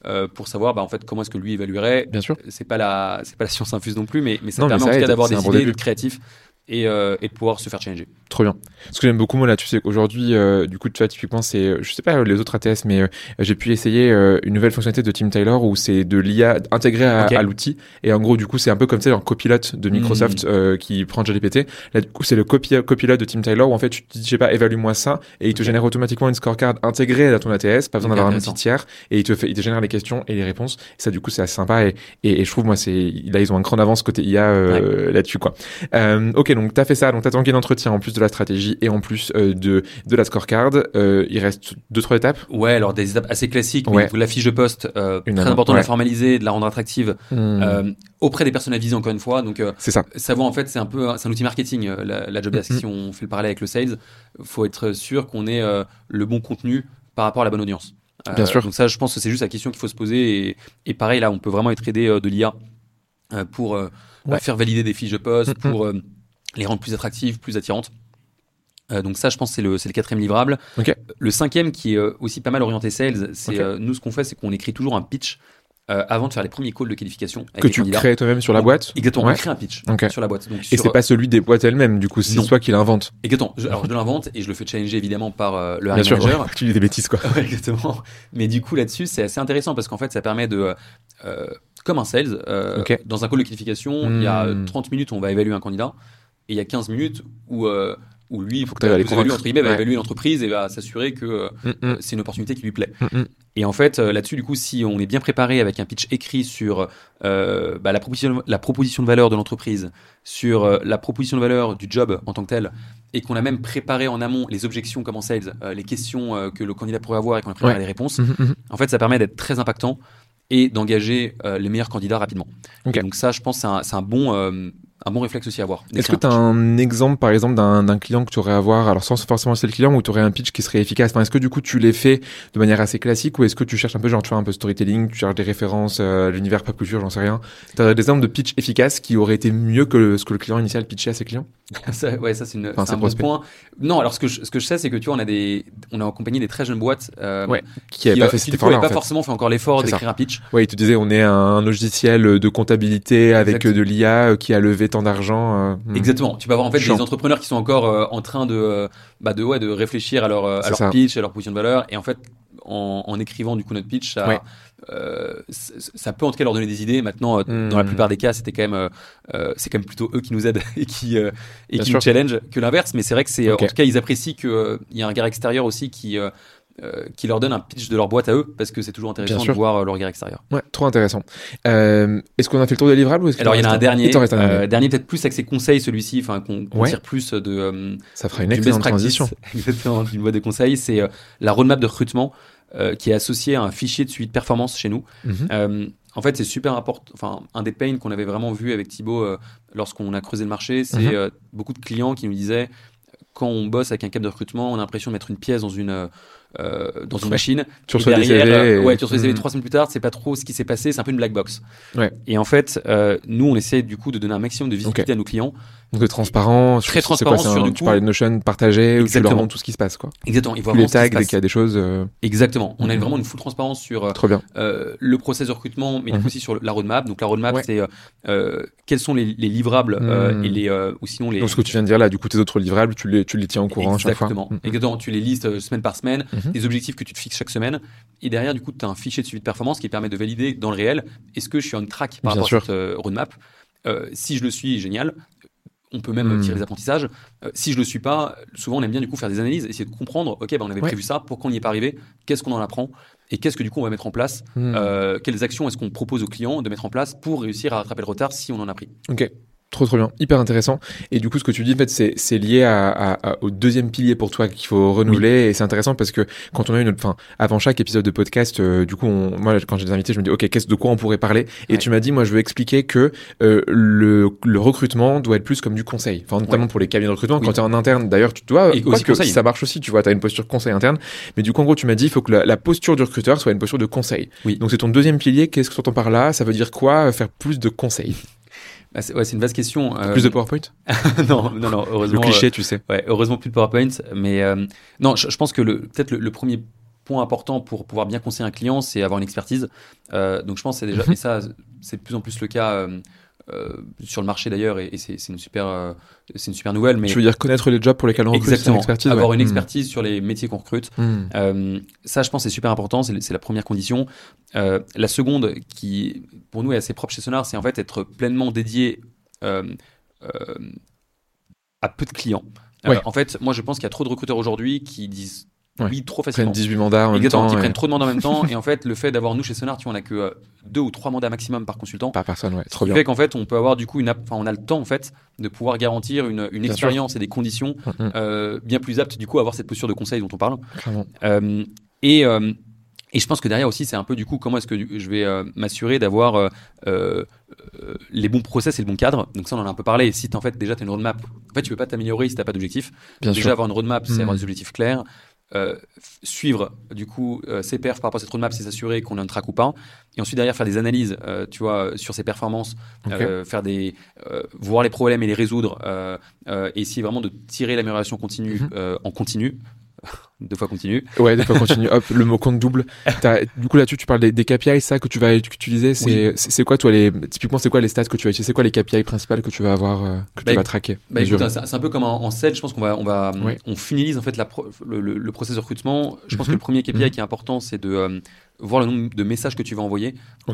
savoir en fait comment est-ce que lui évaluerait. Bien sûr. C'est pas la science infuse non plus, mais ça permet en tout cas d'avoir des idées, d'être créatif. Et de pouvoir se faire challenger. Trop bien. Ce que j'aime beaucoup, moi, là, tu sais qu'aujourd'hui, du coup, tu vois, typiquement, c'est, je sais pas les autres ATS, mais j'ai pu essayer une nouvelle fonctionnalité de Tim Taylor où c'est de l'IA intégrée à l'outil. Et en gros, du coup, c'est un peu comme ça, un copilote de Microsoft qui prend ChatGPT. Là, du coup, c'est le copilote de Tim Taylor où en fait, tu te dis, je sais pas, évalue-moi ça, et il te génère automatiquement une scorecard intégrée à ton ATS, pas besoin d'avoir un outil tiers, et il te génère les questions et les réponses. Et ça, du coup, c'est assez sympa. Et je trouve, moi, là, ils ont un cran d'avance côté IA là-dessus, quoi. Ok. Donc, t'as fait ça, donc t'as tangué l'entretien en plus de la stratégie et en plus de la scorecard. Il reste 2-3 étapes. Ouais, alors des étapes assez classiques, mais la fiche de poste, très important de la formaliser, de la rendre attractive auprès des personnes à viser, encore une fois. Donc, c'est ça. Savoir, en fait, c'est un outil marketing, la job desk. Si on fait le parallèle avec le sales, faut être sûr qu'on ait le bon contenu par rapport à la bonne audience. Bien sûr. Donc ça, je pense que c'est juste la question qu'il faut se poser. Et pareil, là, on peut vraiment être aidé de l'IA pour faire valider des fiches de poste, pour les rendre plus attractives, plus attirantes. Donc ça, je pense, c'est le 4e livrable. Le 5e, qui est aussi pas mal orienté sales, c'est nous, ce qu'on fait, c'est qu'on écrit toujours un pitch avant de faire les premiers calls de qualification avec que tu crées toi-même sur la boîte. Exactement, on crée un pitch sur la boîte. Donc, et c'est pas celui des boîtes elles-mêmes, du coup, c'est toi qui l'invente. Exactement. Alors je l'invente et je le fais challenger évidemment par le hiring manager. Tu dis des bêtises, quoi. Exactement. Mais du coup, là-dessus, c'est assez intéressant parce qu'en fait, ça permet de comme un sales, dans un call de qualification, il y a 30 minutes, on va évaluer un candidat. Et il y a 15 minutes où lui, il faut que va évaluer l'entreprise et va s'assurer que c'est une opportunité qui lui plaît. Et en fait, là-dessus, du coup, si on est bien préparé avec un pitch écrit sur la proposition de valeur de l'entreprise, sur la proposition de valeur du job en tant que tel, et qu'on a même préparé en amont les objections comme en sales, les questions que le candidat pourrait avoir et qu'on a préparé les réponses, en fait, ça permet d'être très impactant et d'engager les meilleurs candidats rapidement. Et donc ça, je pense, c'est un bon réflexe aussi à avoir. Est-ce que tu as un exemple, par exemple, d'un client que tu aurais à avoir, alors sans forcément citer le client, où tu aurais un pitch qui serait efficace? Est-ce que du coup tu les fais de manière assez classique, ou est-ce que tu cherches un peu, genre tu fais un peu storytelling, tu cherches des références à l'univers pop culture, j'en sais rien? Tu as des exemples de pitch efficaces qui auraient été mieux que ce que le client initial pitchait à ses clients? Ça, c'est un bon point. Non, alors ce que je sais, c'est que tu vois, on a accompagné des très jeunes boîtes qui n'avaient pas fait cet effort-là, pas forcément fait encore l'effort d'écrire un pitch. Ouais, il te disait, on est un logiciel de comptabilité avec de l'IA qui a levé tant d'argent. Exactement. Tu peux avoir en fait des entrepreneurs qui sont encore en train de réfléchir à leur pitch, à leur position de valeur, et en fait en écrivant du coup notre pitch, ça peut en tout cas leur donner des idées. Maintenant, dans la plupart des cas, c'est quand même plutôt eux qui nous aident et qui nous challenge que l'inverse. Mais c'est vrai que c'est en tout cas, ils apprécient qu'il y a un regard extérieur aussi qui leur donne un pitch de leur boîte à eux, parce que c'est toujours intéressant de voir leur regard extérieur. Ouais, trop intéressant. Est-ce qu'on a fait le tour des livrables, ou alors il y en a un dernier, dernier peut-être plus axé conseil, celui-ci, qu'on tire plus de ça fera une excellente transition. Exactement, d'une boîte de conseil, c'est la roadmap de recrutement qui est associée à un fichier de suivi de performance chez nous. En fait, c'est super important. Enfin, un des pains qu'on avait vraiment vu avec Thibaut lorsqu'on a creusé le marché, c'est beaucoup de clients qui nous disaient, quand on bosse avec un cabinet de recrutement, on a l'impression de mettre une pièce dans une machine. Tu reçois des CV. Tu reçois des CV 3 semaines plus tard, c'est pas trop ce qui s'est passé, c'est un peu une black box. Et en fait, nous, on essaie du coup de donner un maximum de visibilité à nos clients. Donc de transparent. Très transparent sur du coup. Tu parlais de Notion partagé, où tu leur montres tout ce qui se passe, quoi. Exactement. Ils voient les tags dès qu'il y a des choses. Exactement. On a vraiment une full transparence sur le process de recrutement, mais du coup aussi sur la roadmap. Donc la roadmap, c'est quels sont les livrables ou sinon les. Donc ce que tu viens de dire là, du coup tes autres livrables, tu les tiens au courant chaque fois. Exactement. Tu les listes semaine par semaine, des objectifs que tu te fixes chaque semaine, et derrière du coup tu as un fichier de suivi de performance qui permet de valider dans le réel, est-ce que je suis on track par rapport à cette roadmap. Si je le suis, génial. On peut même tirer des apprentissages. Si je le suis pas, souvent on aime bien du coup faire des analyses, essayer de comprendre. On avait prévu ça, pourquoi on n'y est pas arrivé, qu'est-ce qu'on en apprend, et qu'est-ce que du coup on va mettre en place. Quelles actions est-ce qu'on propose aux clients de mettre en place pour réussir à rattraper le retard si on en a pris. Trop bien, hyper intéressant. Et du coup, ce que tu dis, en fait, c'est lié au deuxième pilier pour toi qu'il faut renouveler. Oui. Et c'est intéressant parce que quand on a avant chaque épisode de podcast, du coup, moi, quand j'ai des invités, je me dis, ok, de quoi on pourrait parler? Et tu m'as dit, moi, je veux expliquer que le recrutement doit être plus comme du conseil. Enfin, notamment pour les cabinets de recrutement. Quand tu es en interne, d'ailleurs, tu dois, ça marche aussi, tu vois, tu as une posture conseil interne. Mais du coup, en gros, tu m'as dit, il faut que la posture du recruteur soit une posture de conseil. Oui. Donc, c'est ton deuxième pilier. Qu'est-ce que tu entends par là? Ça veut dire quoi, faire plus de conseils? C'est une vaste question. Plus de PowerPoint? Non, heureusement. Le cliché, tu sais. Ouais, heureusement plus de PowerPoint. Mais non, je pense que peut-être le premier point important pour pouvoir bien conseiller un client, c'est avoir une expertise. Donc je pense que c'est déjà, et ça, c'est de plus en plus le cas sur le marché d'ailleurs, et c'est une super nouvelle. Mais tu veux dire connaître les jobs pour lesquels on recrute? Exactement. Une expertise, avoir une expertise sur les métiers qu'on recrute. Ça, je pense, c'est super important. C'est la première condition. La seconde, qui pour nous est assez propre chez Sonar, c'est en fait être pleinement dédié à peu de clients. En fait, moi, je pense qu'il y a trop de recruteurs aujourd'hui qui disent oui trop facilement. Ils prennent 18 mandats en même temps. Ils prennent trop de mandats en même temps. Et en fait, le fait d'avoir nous chez Sonar, tu vois, on a que 2 ou 3 mandats maximum par consultant. Par personne, ouais. Trop bien. Ce qui fait qu'en fait, on peut avoir du coup on a le temps en fait de pouvoir garantir une expérience et des conditions bien plus aptes du coup à avoir cette posture de conseil dont on parle. Et je pense que derrière aussi, c'est un peu du coup comment est-ce que je vais m'assurer d'avoir les bons process et le bon cadre. Donc ça, on en a un peu parlé. Si en fait déjà tu as une roadmap, en fait tu peux pas t'améliorer si tu n'as pas d'objectif. Déjà avoir une roadmap, c'est avoir des objectifs clairs. Suivre du coup ses perfs par rapport à cette roadmap, c'est s'assurer qu'on a un track ou pas, et ensuite derrière faire des analyses tu vois sur ses performances, faire voir les problèmes et les résoudre, et essayer vraiment de tirer l'amélioration continue en continu. 2 fois continu. Ouais, 2 fois continu. Hop, le mot compte double. Du coup, là-dessus, tu parles des KPI, ça, que tu vas utiliser. C'est quoi, toi, typiquement, c'est quoi les stats que tu vas utiliser? C'est quoi les KPI principales que tu vas avoir, tu vas traquer? Écoute, c'est un peu comme en sales. Je pense on finalise, en fait, le process de recrutement. Je pense que le premier KPI qui est important, c'est de voir le nombre de messages que tu vas envoyer.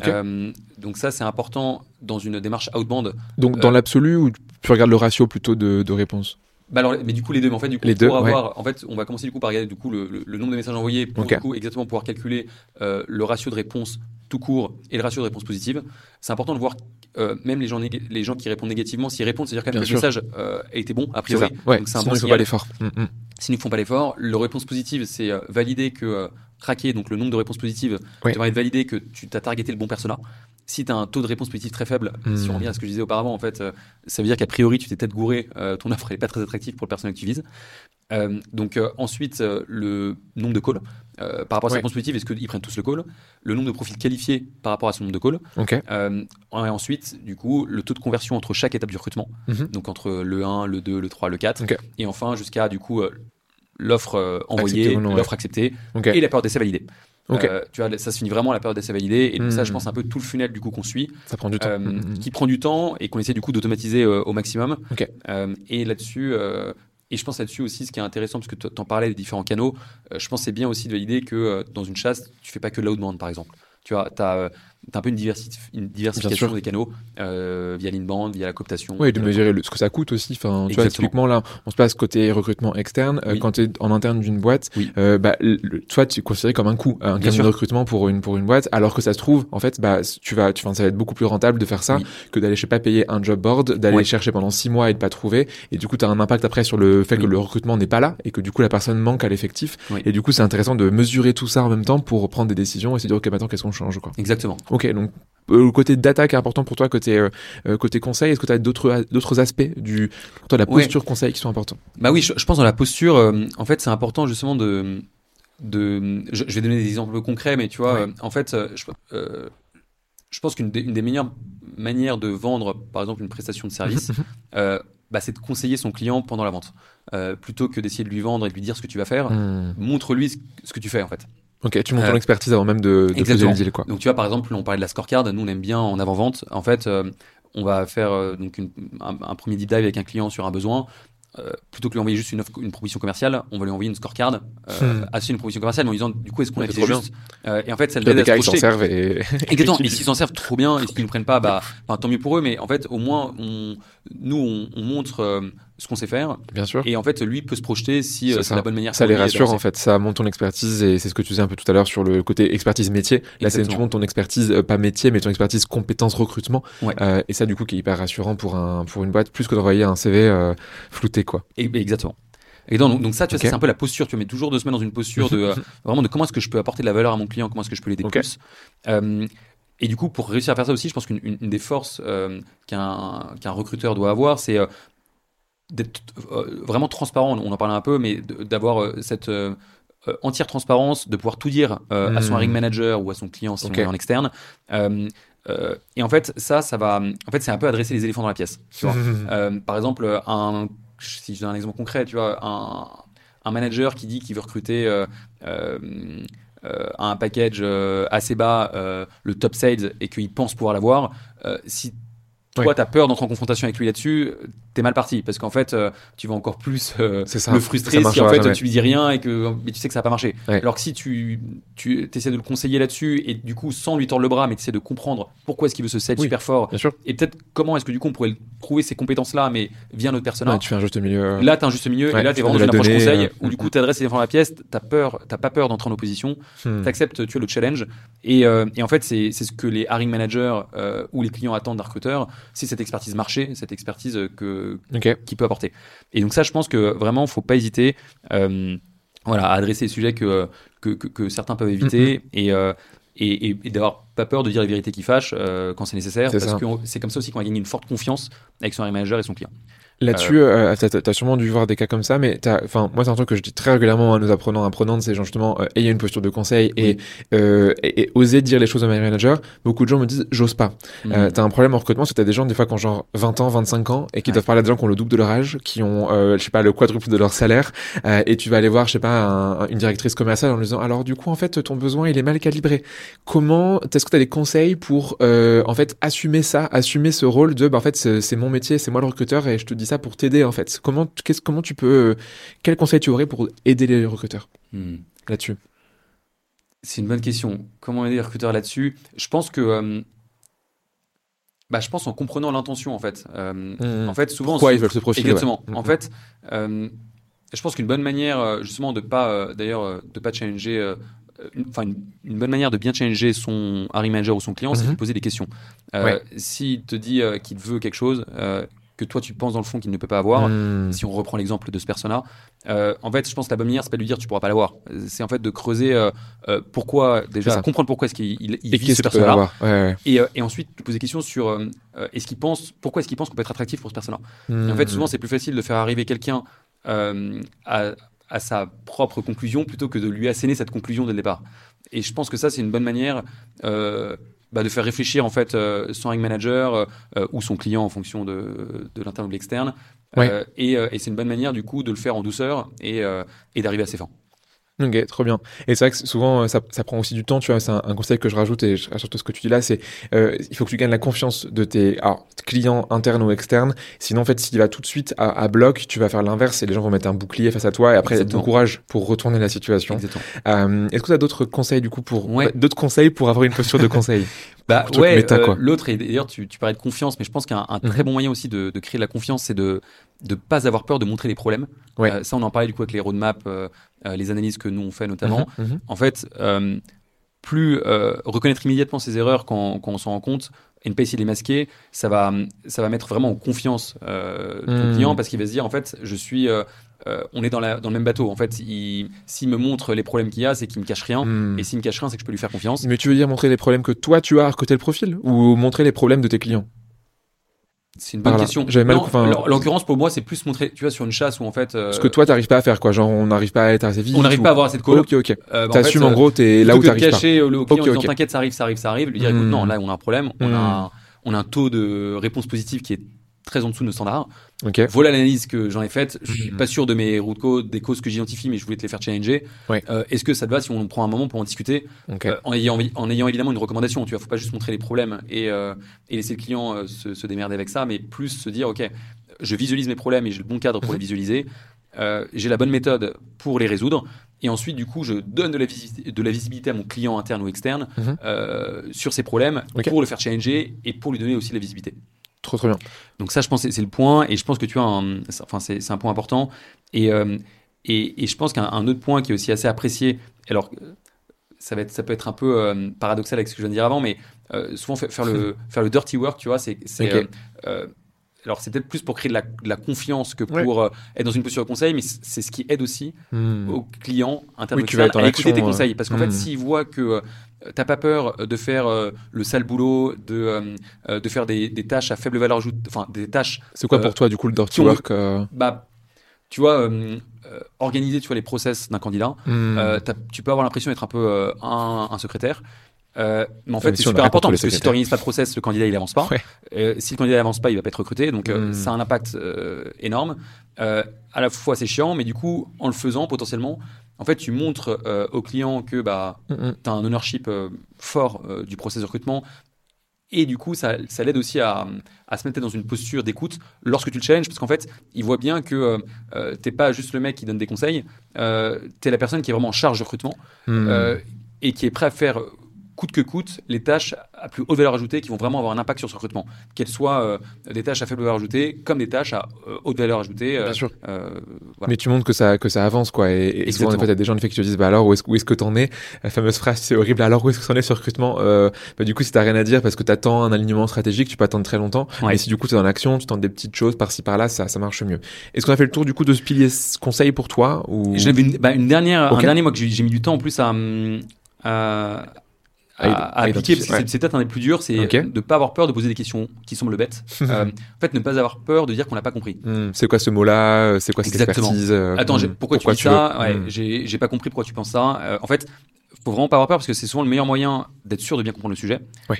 Donc ça, c'est important dans une démarche outbound. Donc, dans l'absolu, ou tu regardes le ratio plutôt de réponses? Mais du coup les deux, mais en fait du coup en fait on va commencer du coup par regarder du coup le nombre de messages envoyés pour du coup exactement pouvoir calculer le ratio de réponse tout court et le ratio de réponse positive. C'est important de voir même les gens qui répondent négativement, s'ils répondent, c'est-à-dire quand même que le message a été bon a priori. Donc c'est un bon signal. Sinon ils font pas l'effort. Sinon ils font pas l'effort. Le réponse positive, c'est valider que traquer, donc le nombre de réponses positives devrait être validé, que tu t'as targeté le bon persona. Si tu as un taux de réponse positive très faible, si on revient à ce que je disais auparavant, en fait, ça veut dire qu'a priori, tu t'es peut-être gouré, ton offre n'est pas très attractive pour le personnel que tu vises. Ensuite, le nombre de calls. Par rapport à sa réponse positive, est-ce qu'ils prennent tous le call? Le nombre de profils qualifiés par rapport à son nombre de calls. Et ensuite, du coup, le taux de conversion entre chaque étape du recrutement. Donc entre le 1, le 2, le 3, le 4. Et enfin, jusqu'à du coup l'offre envoyée, l'offre acceptée et la période d'essai validée. Tu vois, ça se finit vraiment à la période d'essai validée, et donc ça, je pense, c'est un peu tout le funnel du coup qu'on suit. Ça prend du temps. Qui prend du temps et qu'on essaie du coup d'automatiser au maximum. Et là-dessus, et je pense là-dessus aussi, ce qui est intéressant, parce que tu en parlais des différents canaux, je pense que c'est bien aussi de valider que dans une chasse, tu fais pas que de l'outbound par exemple. Tu vois, t'as un peu une diversification des canaux via l'inbound, via la cooptation. Oui, de mesurer ce que ça coûte aussi. Enfin, tu vois, typiquement là, on se passe côté recrutement externe. Quand tu es en interne d'une boîte, toi, tu es considéré comme un coût, un cabinet de recrutement pour une boîte, alors que ça se trouve, en fait, ça va être beaucoup plus rentable de faire ça que d'aller, je sais pas, payer un job board, d'aller chercher pendant 6 mois et de pas trouver. Et du coup, tu as un impact après sur le fait que le recrutement n'est pas là et que du coup, la personne manque à l'effectif. Et du coup, c'est intéressant de mesurer tout ça en même temps pour prendre des décisions et se dire, ok, maintenant, qu'est-ce qu'on change, quoi. Exactement. Ok, donc le côté data qui est important pour toi, côté conseil, est-ce que tu as d'autres aspects pour toi, la posture conseil qui sont importants? Oui, je pense dans la posture, en fait, c'est important justement je vais donner des exemples concrets, mais tu vois, en fait, je pense qu'une des meilleures manières de vendre, par exemple, une prestation de service, c'est de conseiller son client pendant la vente. Plutôt que d'essayer de lui vendre et de lui dire ce que tu vas faire, montre-lui ce que tu fais, en fait. Ok, tu montes ton expertise avant même de poser le deal, quoi. Donc tu vois, par exemple, on parlait de la scorecard, nous on aime bien en avant-vente. En fait, on va faire donc un premier deep dive avec un client sur un besoin. Plutôt que lui envoyer juste une proposition commerciale, on va lui envoyer une scorecard, une proposition commerciale, mais en disant du coup est-ce qu'on a fait juste. Et en fait, ça le aide à se projeter. Exactement. Et s'ils s'en servent trop bien, et s'ils ne prennent pas, tant mieux pour eux. Mais en fait, au moins, on montre ce qu'on sait faire. Bien sûr. Et en fait, lui peut se projeter si c'est la bonne manière. Ça les rassure en fait, ça monte ton expertise et c'est ce que tu disais un peu tout à l'heure sur le côté expertise métier. Là, c'est tu montes ton expertise, pas métier, mais ton expertise compétence recrutement. Ouais. Et ça, du coup, qui est hyper rassurant pour une boîte, plus que d'envoyer un CV flouté, quoi. Exactement. Et donc ça, tu vois, ça, c'est un peu la posture. Tu mets toujours 2 semaines dans une posture de vraiment de comment est-ce que je peux apporter de la valeur à mon client, comment est-ce que je peux l'aider plus. Et du coup, pour réussir à faire ça aussi, je pense qu'une des forces qu'un recruteur doit avoir, c'est d'être vraiment transparent. On en parlait un peu, mais d'avoir cette entière transparence, de pouvoir tout dire à son hiring manager ou à son client si on est en externe. Et en fait, ça va. En fait, c'est un peu adresser les éléphants dans la pièce. Tu vois. Par exemple, si je donne un exemple concret, tu vois, un manager qui dit qu'il veut recruter un package assez bas, le top sales, et qu'il pense pouvoir l'avoir, si toi, t'as peur d'entrer en confrontation avec lui là-dessus, t'es mal parti, parce qu'en fait, tu vas encore plus le frustrer si en fait tu lui dis rien mais tu sais que ça va pas marcher. Ouais. Alors que si tu essaies de le conseiller là-dessus et du coup sans lui tordre le bras, mais tu essaies de comprendre pourquoi est-ce qu'il veut se sell super fort, et peut-être comment est-ce que du coup on pourrait trouver ces compétences-là, mais via notre persona. Ouais, tu fais un juste milieu. Là, t'as un juste milieu, et là t'es vraiment dans une approche conseil où du coup t'adresses les enfants à la pièce, t'as pas peur d'entrer en opposition, t'acceptes, tu vois, le challenge, et en fait c'est ce que les hiring managers ou les clients attendent d'un recruteur. C'est cette expertise marché, cette expertise qui peut apporter. Et donc ça, je pense que vraiment, faut pas hésiter à adresser les sujets que certains peuvent éviter et d'avoir pas peur de dire les vérités qui fâchent quand c'est nécessaire, parce que c'est comme ça aussi qu'on va gagner une forte confiance avec son hiring manager et son client. Là-dessus, t'as sûrement dû voir des cas comme ça, mais moi, c'est un truc que je dis très régulièrement à nos apprenantes, c'est genre justement, ayez une posture de conseil et oser dire les choses à mes managers. Beaucoup de gens me disent, j'ose pas. T'as un problème en recrutement, c'est que t'as des gens, des fois, qui ont genre 20 ans, 25 ans, et qui doivent parler à des gens qui ont le double de leur âge, qui ont, je sais pas, le quadruple de leur salaire, et tu vas aller voir, je sais pas, une directrice commerciale en lui disant, alors, du coup, en fait, ton besoin, il est mal calibré. Est-ce que t'as des conseils pour, en fait, assumer ce rôle de, en fait, c'est mon métier, c'est moi le recruteur, et je te dis ça pour t'aider en fait. Comment tu peux, quel conseil tu aurais pour aider les recruteurs là-dessus? C'est une bonne question. Comment aider les recruteurs là-dessus? Je pense que je pense en comprenant l'intention en fait. En fait, souvent pourquoi ils veulent se profiler. Exactement. En fait, je pense qu'une bonne manière justement de pas challenger. Une bonne manière de bien challenger son hiring manager ou son client, c'est de poser des questions. S'il te dit qu'il veut quelque chose que toi tu penses dans le fond qu'il ne peut pas avoir, si on reprend l'exemple de ce persona, en fait je pense que la bonne manière c'est pas de lui dire tu pourras pas l'avoir, c'est en fait de creuser pourquoi, déjà comprendre pourquoi est-ce qu'il vise ce persona là, et ensuite te poser des questions sur pourquoi est-ce qu'il pense qu'on peut être attractif pour ce persona. En fait souvent c'est plus facile de faire arriver quelqu'un à sa propre conclusion plutôt que de lui asséner cette conclusion dès le départ, et je pense que ça c'est une bonne manière de faire réfléchir en fait son hiring manager ou son client en fonction de l'interne ou de l'externe, et c'est une bonne manière du coup de le faire en douceur et d'arriver à ses fins. Ok, trop bien. Et c'est vrai que souvent ça prend aussi du temps, tu vois. C'est un conseil que je rajoute, et je rajoute tout ce que tu dis là, c'est il faut que tu gagnes la confiance de tes clients internes ou externes. Sinon en fait, s'il va tout de suite à bloc, tu vas faire l'inverse et les gens vont mettre un bouclier face à toi, et après bon courage pour retourner la situation. Est-ce que tu as d'autres conseils du coup d'autres conseils pour avoir une posture de conseil? L'autre, et d'ailleurs tu parlais de confiance, mais je pense qu'un très bon moyen aussi de créer de la confiance, c'est de pas avoir peur de montrer les problèmes. Ça on en parlait du coup avec les roadmaps, les analyses que nous on fait notamment. En fait, plus reconnaître immédiatement ses erreurs quand on s'en rend compte et ne pas essayer de les masquer, ça va mettre vraiment en confiance ton client, parce qu'il va se dire en fait on est dans le même bateau. En fait, s'il me montre les problèmes qu'il y a, c'est qu'il me cache rien. Et s'il me cache rien, c'est que je peux lui faire confiance. Mais tu veux dire montrer les problèmes que toi tu as à côté le profil, ou montrer les problèmes de tes clients? C'est une bonne question. L'occurrence pour moi, c'est plus montrer, tu vois, sur une chasse où en fait. Ce que toi t'arrives pas à faire, quoi. Genre, on n'arrive pas à être assez vite. On n'arrive pas à avoir cette call. Ok. T'assumes en gros, t'es là où t'arrives pas. Cacher au client en disant t'inquiète, ça arrive. Lui dire écoute, non, là on a un problème. On a un taux de réponse positive qui est très en dessous de nos standards. Voilà l'analyse que j'en ai faite. Je suis pas sûr de mes routes causes, des causes que j'identifie, mais je voulais te les faire challenger. Est-ce que ça te va si on prend un moment pour en discuter, en ayant évidemment une recommandation. Tu vois, faut pas juste montrer les problèmes et laisser le client se démerder avec ça, mais plus se dire ok, je visualise mes problèmes et j'ai le bon cadre pour les visualiser. J'ai la bonne méthode pour les résoudre, et ensuite du coup je donne de la visibilité à mon client interne ou externe sur ces problèmes pour le faire challenger et pour lui donner aussi de la visibilité. Trop bien. Donc ça, je pense que c'est le point, et je pense que tu as c'est un point important. Et je pense qu'un autre point qui est aussi assez apprécié, alors ça peut être un peu paradoxal avec ce que je viens de dire avant, mais souvent faire le dirty work, tu vois, Okay. Alors c'est peut-être plus pour créer de la confiance que pour être dans une posture de conseil, mais c'est ce qui aide aussi aux clients internationaux à écouter tes conseils. Parce qu'en fait, s'ils voient que t'as pas peur de faire le sale boulot, de faire des tâches à faible valeur ajoutée, enfin des tâches. C'est quoi pour toi du coup le dirty work Bah, tu vois, organiser les process d'un candidat, tu peux avoir l'impression d'être un peu un secrétaire. Mais en fait, c'est super important parce que si tu n'organises pas de process, le candidat il avance pas. Si le candidat avance pas, il va pas être recruté. Donc, ça a un impact énorme. À la fois, c'est chiant, mais du coup, en le faisant, potentiellement, en fait, tu montres au client que tu as un ownership fort du process de recrutement. Et du coup, ça l'aide aussi à se mettre dans une posture d'écoute lorsque tu le challenges, parce qu'en fait, il voit bien que t'es pas juste le mec qui donne des conseils, t'es la personne qui est vraiment en charge de recrutement et qui est prêt à faire coûte que coûte les tâches à plus haute valeur ajoutée qui vont vraiment avoir un impact sur ce recrutement, qu'elles soient des tâches à faible valeur ajoutée comme des tâches à haute valeur ajoutée. Bien sûr. Voilà. Mais tu montres que ça avance, quoi. Et souvent, en fait, il y a des gens qui te disent, alors, où est-ce que t'en es? La fameuse phrase, c'est horrible. Alors, où est-ce que t'en es sur le recrutement? Du coup, si t'as rien à dire parce que t'attends un alignement stratégique, tu peux attendre très longtemps. Et si du coup, t'es dans l'action, tu tentes des petites choses par-ci, par-là, ça marche mieux. Est-ce qu'on a fait le tour, du coup, de ce pilier conseil pour toi, ou? J'avais un dernier, moi, que j'ai mis du temps, en plus, à appliquer, parce que c'est peut-être un des plus durs, c'est de ne pas avoir peur de poser des questions qui semblent bêtes. En fait, ne pas avoir peur de dire qu'on n'a pas compris. C'est quoi ce mot-là? C'est quoi cette expertise? Attends, pourquoi tu dis ça? J'ai pas compris pourquoi tu penses ça. En fait, faut vraiment pas avoir peur parce que c'est souvent le meilleur moyen d'être sûr de bien comprendre le sujet,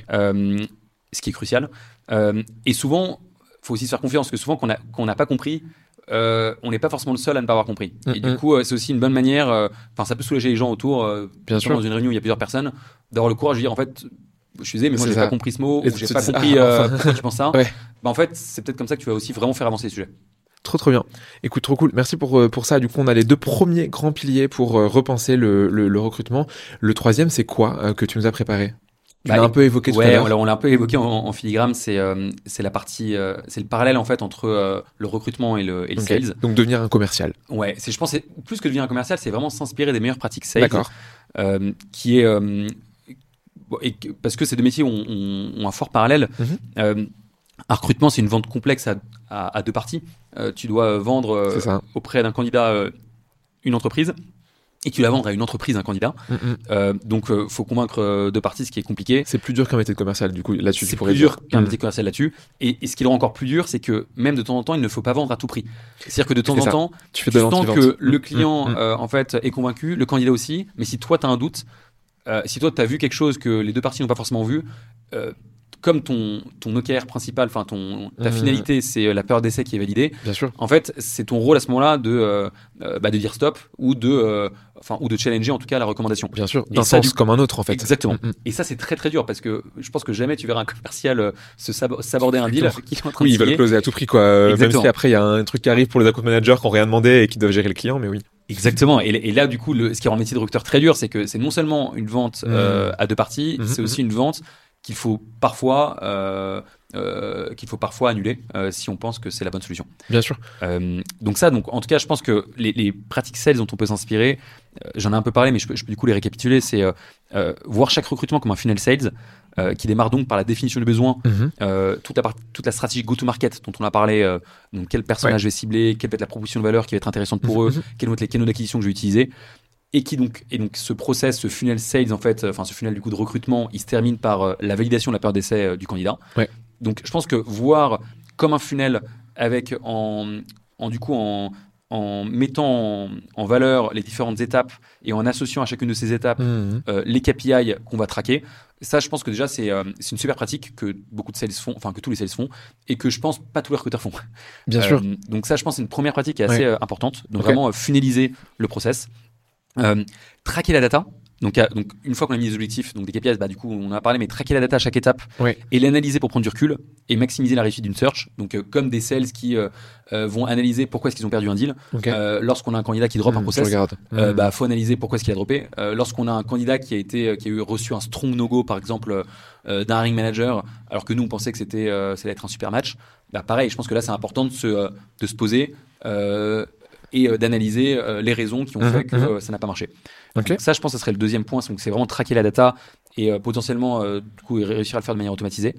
ce qui est crucial. Et souvent, faut aussi se faire confiance, parce que souvent qu'on n'a pas compris, on n'est pas forcément le seul à ne pas avoir compris. Et du coup, c'est aussi une bonne manière. Ça peut soulager les gens autour. Bien sûr. Dans une réunion où il y a plusieurs personnes, d'avoir le courage de dire en fait, je suis désolé, mais moi j'ai pas compris ce mot, ou j'ai pas compris pourquoi tu penses ça. En fait, c'est peut-être comme ça que tu vas aussi vraiment faire avancer les sujets. Trop bien. Écoute, trop cool. Merci pour ça. Du coup, on a les 2 premiers grands piliers pour repenser le recrutement. Le troisième, c'est quoi que tu nous as préparé? Tu l'as un peu évoqué tout à l'heure. On l'a un peu évoqué en filigrane. C'est la partie, c'est le parallèle en fait entre le recrutement et le sales. Donc devenir un commercial. Ouais, je pense c'est plus que devenir un commercial, c'est vraiment s'inspirer des meilleures pratiques sales. D'accord. Qui est parce que ces 2 métiers ont un fort parallèle. Un recrutement, c'est une vente complexe à 2 parties. Tu dois vendre auprès d'un candidat une entreprise. Et tu la vendre à une entreprise, un candidat. Donc, faut convaincre 2 parties, ce qui est compliqué. C'est plus dur qu'un métier de commercial, du coup, là-dessus. C'est plus dur qu'un métier de commercial là-dessus. Et ce qui le rend encore plus dur, c'est que même de temps en temps, il ne faut pas vendre à tout prix. C'est-à-dire que de temps en temps, tu sens que le client, en fait, est convaincu, le candidat aussi. Mais si toi, tu as un doute, si toi, tu as vu quelque chose que les 2 parties n'ont pas forcément vu, comme ton OKR principal, ta finalité, c'est la période d'essai qui est validée. Bien sûr. En fait, c'est ton rôle à ce moment-là de dire stop ou de challenger en tout cas la recommandation. Bien sûr, d'un sens comme un autre en fait. Exactement. Et ça, c'est très très dur parce que je pense que jamais tu verras un commercial s'aborder un deal qui est en train de ils veulent closer à tout prix, quoi. Même si après il y a un truc qui arrive pour les account managers qui n'ont rien demandé et qui doivent gérer le client, mais oui. Exactement. Et là, du coup, ce qui rend le métier de recruteur très dur, c'est que c'est non seulement une vente à 2 parties, c'est aussi une vente qu'il faut parfois annuler si on pense que c'est la bonne solution. Bien sûr. Donc en tout cas, je pense que les pratiques sales dont on peut s'inspirer, j'en ai un peu parlé, mais je peux du coup les récapituler, c'est voir chaque recrutement comme un funnel sales qui démarre donc par la définition du besoin, toute la stratégie go-to-market dont on a parlé, donc quel personnage je vais cibler, quelle va être la proposition de valeur qui va être intéressante pour eux, quels vont être les canaux d'acquisition que je vais utiliser. Et donc ce process, ce funnel sales en fait, ce funnel du coup de recrutement, il se termine par la validation de la période d'essai du candidat. Donc je pense que voir comme un funnel avec en mettant en valeur les différentes étapes et en associant à chacune de ces étapes les KPI qu'on va traquer, ça je pense que déjà c'est une super pratique que beaucoup de sales font, que tous les sales font et que je pense pas tous les recruteurs font. Bien sûr. Donc ça je pense c'est une première pratique qui est assez importante. Donc vraiment funneliser le process. Traquer la data. Donc une fois qu'on a mis des objectifs, donc des KPIs, du coup on en a parlé, mais traquer la data à chaque étape et l'analyser pour prendre du recul et maximiser la réussite d'une search. Donc comme des sales qui vont analyser pourquoi est-ce qu'ils ont perdu un deal. Lorsqu'on a un candidat qui drop un process, faut analyser pourquoi est-ce qu'il a droppé. Lorsqu'on a un candidat qui a reçu un strong no-go par exemple d'un hiring manager, alors que nous on pensait que ça allait être un super match. Pareil, je pense que là c'est important de se poser et d'analyser les raisons qui ont fait que ça n'a pas marché. Donc ça, je pense que ce serait le deuxième point. Donc c'est vraiment traquer la data et potentiellement du coup réussir à le faire de manière automatisée.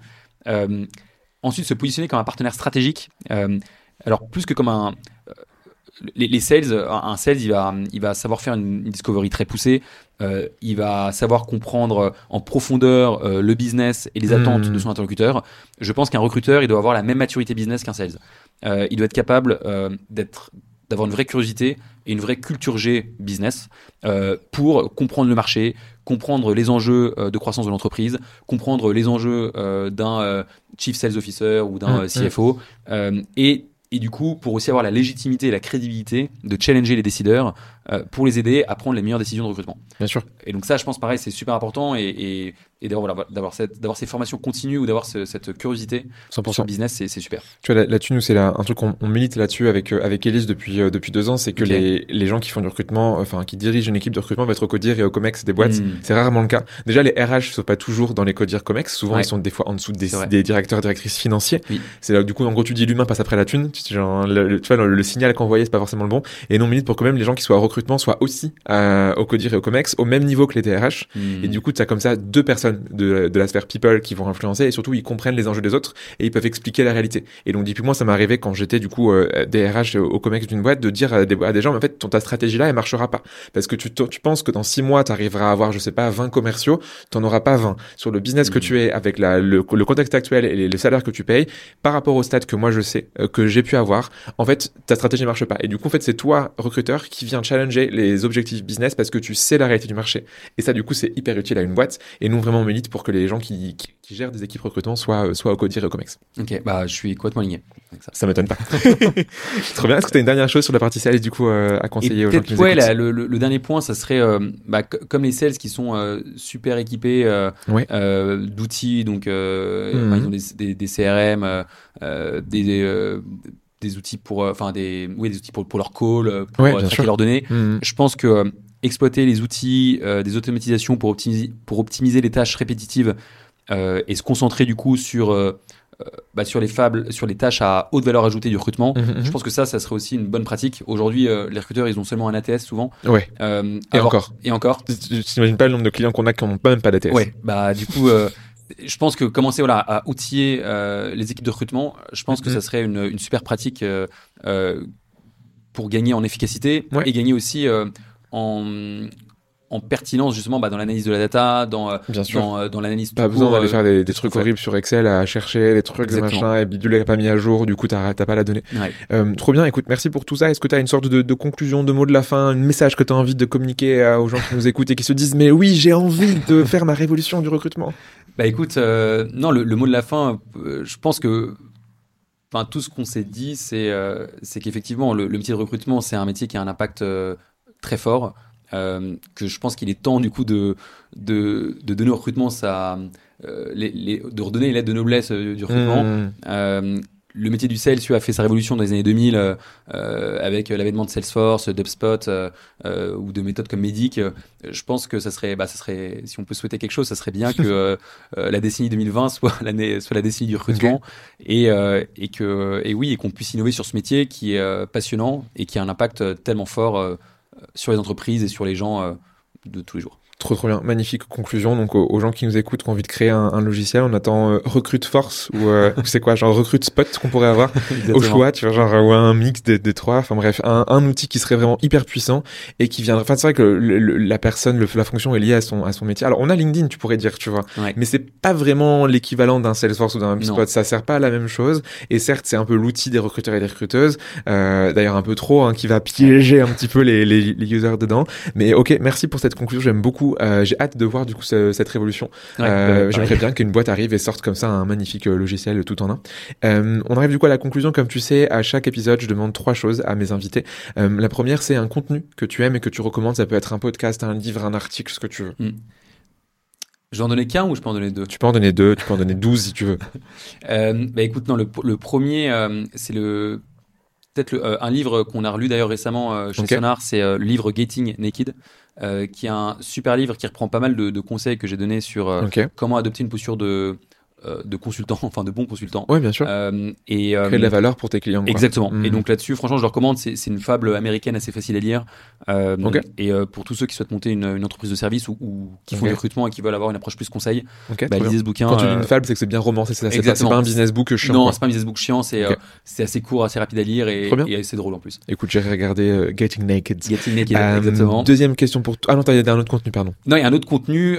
Ensuite, se positionner comme un partenaire stratégique. Alors plus que comme les sales, un sales, il va savoir faire une discovery très poussée. Il va savoir comprendre en profondeur le business et les attentes de son interlocuteur. Je pense qu'un recruteur, il doit avoir la même maturité business qu'un sales. Il doit être capable d'avoir une vraie curiosité et une vraie culture G business pour comprendre le marché, comprendre les enjeux de croissance de l'entreprise, comprendre les enjeux d'un Chief Sales Officer ou d'un CFO et du coup, pour aussi avoir la légitimité et la crédibilité de challenger les décideurs pour les aider à prendre les meilleures décisions de recrutement. Bien sûr. Et donc ça, je pense, pareil, c'est super important et d'avoir ces formations continues ou d'avoir cette curiosité 100%. sur le business, c'est super. Tu vois, là-dessus, nous, c'est un truc qu'on milite là-dessus avec Elise depuis 2 ans, c'est que les gens qui font du recrutement, qui dirigent une équipe de recrutement, vont être au codir et au comex des boîtes. C'est rarement le cas. Déjà, les RH ne sont pas toujours dans les codir comex. Souvent, ils sont des fois en dessous des directeurs et directrices financiers. Oui. C'est là, du coup, en gros, tu dis l'humain passe après la thune. Tu vois, le signal qu'envoyer, c'est pas forcément le bon. Et nous, on milite pour que même les gens qui soient au recrutement soient aussi au codir et au comex au même niveau que les DRH. Et du coup, tu as comme ça 2 personnes de la sphère people qui vont influencer et surtout ils comprennent les enjeux des autres et ils peuvent expliquer la réalité. Et donc depuis moi ça m'est arrivé quand j'étais du coup DRH au comex d'une boîte de dire à des gens mais en fait ta stratégie là elle marchera pas parce que tu penses que dans 6 mois tu arriveras à avoir je sais pas 20 commerciaux, tu n'en auras pas 20 sur le business que tu es avec le contexte actuel et le salaire que tu payes par rapport au stade que moi je sais que j'ai pu avoir. En fait ta stratégie marche pas et du coup en fait c'est toi recruteur qui vient challenger les objectifs business parce que tu sais la réalité du marché et ça du coup c'est hyper utile à une boîte et nous vraiment on milite pour que les gens qui gèrent des équipes recrutement soient au codir et au comex. Ok, je suis complètement aligné avec ça. Ça m'étonne pas. Trop bien. Est-ce que tu as une dernière chose sur la partie sales du coup à conseiller aux gens qui nous écoutent? Le dernier point, ça serait comme les sales qui sont super équipés d'outils, donc ils ont des CRM, des outils pour des outils pour leur call, pour traquer leurs données. Je pense que exploiter les outils, des automatisations pour optimiser les tâches répétitives et se concentrer du coup sur les tâches à haute valeur ajoutée du recrutement. Je pense que ça serait aussi une bonne pratique. Aujourd'hui, les recruteurs, ils ont seulement un ATS souvent. Ouais. Et encore. Tu n'imagines pas le nombre de clients qu'on a qui n'ont même pas d'ATS. Ouais. Du coup, je pense que commencer à outiller les équipes de recrutement, je pense que ça serait une super pratique pour gagner en efficacité et gagner aussi en pertinence justement dans l'analyse de la data, dans l'analyse pas besoin d'aller faire des trucs horribles sur Excel à chercher des trucs des machins et bidule n'est pas mis à jour, du coup t'as pas la donnée. Trop bien, écoute, merci pour tout ça. Est-ce que tu as une sorte de conclusion, de mot de la fin, un message que tu as envie de communiquer aux gens qui nous écoutent et qui se disent mais oui j'ai envie de faire ma révolution du recrutement? Écoute, non, le mot de la fin, je pense que tout ce qu'on s'est dit, c'est qu'effectivement le métier de recrutement, c'est un métier qui a un impact très fort. Que je pense qu'il est temps du coup de donner au recrutement de redonner les lettres de noblesse du recrutement. Le métier du sales a fait sa révolution dans les années 2000 avec l'avènement de Salesforce, d'HubSpot ou de méthodes comme Medic. Je pense que ça serait, si on peut souhaiter quelque chose, ça serait bien que la décennie 2020 soit la décennie du recrutement et qu'on puisse innover sur ce métier qui est passionnant et qui a un impact tellement fort sur les entreprises et sur les gens de tous les jours. Trop bien, magnifique conclusion. Donc aux gens qui nous écoutent, qui ont envie de créer un logiciel, on attend Recrute Force ou c'est quoi, genre Recrute Spot qu'on pourrait avoir au choix, tu vois, genre ou un mix des trois. Enfin bref, un outil qui serait vraiment hyper puissant et qui viendrait. Enfin c'est vrai que la personne, la fonction est liée à son métier. Alors on a LinkedIn, tu pourrais dire, tu vois, mais c'est pas vraiment l'équivalent d'un Salesforce ou d'un HubSpot. Ça sert pas à la même chose. Et certes, c'est un peu l'outil des recruteurs et des recruteuses. D'ailleurs un peu trop, qui va piéger un petit peu les users dedans. Mais ok, merci pour cette cette conclusion, j'aime beaucoup. J'ai hâte de voir du coup cette révolution. Ouais, J'aimerais bien qu'une boîte arrive et sorte comme ça un magnifique logiciel tout en un. On arrive du coup à la conclusion. Comme tu sais, à chaque épisode, je demande 3 choses à mes invités. La première, c'est un contenu que tu aimes et que tu recommandes. Ça peut être un podcast, un livre, un article, ce que tu veux. Je vais en donner qu'un ou je peux en donner 2? Tu peux en donner 2, tu peux en donner 12 si tu veux. Écoute, non, le premier, c'est un livre qu'on a relu d'ailleurs récemment chez Sonar, c'est le livre Getting Naked, qui est un super livre qui reprend pas mal de conseils que j'ai donnés sur comment adopter une posture de consultant, enfin de bon consultant. Oui, bien sûr. Créer de la valeur pour tes clients. Quoi. Exactement. Et donc là-dessus, franchement, je le recommande. C'est une fable américaine assez facile à lire. Et pour tous ceux qui souhaitent monter une entreprise de service ou qui font du recrutement et qui veulent avoir une approche plus conseil, lisez ce bouquin. Quand tu dis une fable, c'est que c'est bien romancé. C'est pas un business book chiant. Non, c'est pas un business book chiant. C'est assez court, assez rapide à lire et assez drôle en plus. Écoute, j'ai regardé Getting Naked. Getting Naked, exactement. Deuxième question pour toi. Ah non, il y a un autre contenu, pardon. Non, il y a un autre contenu.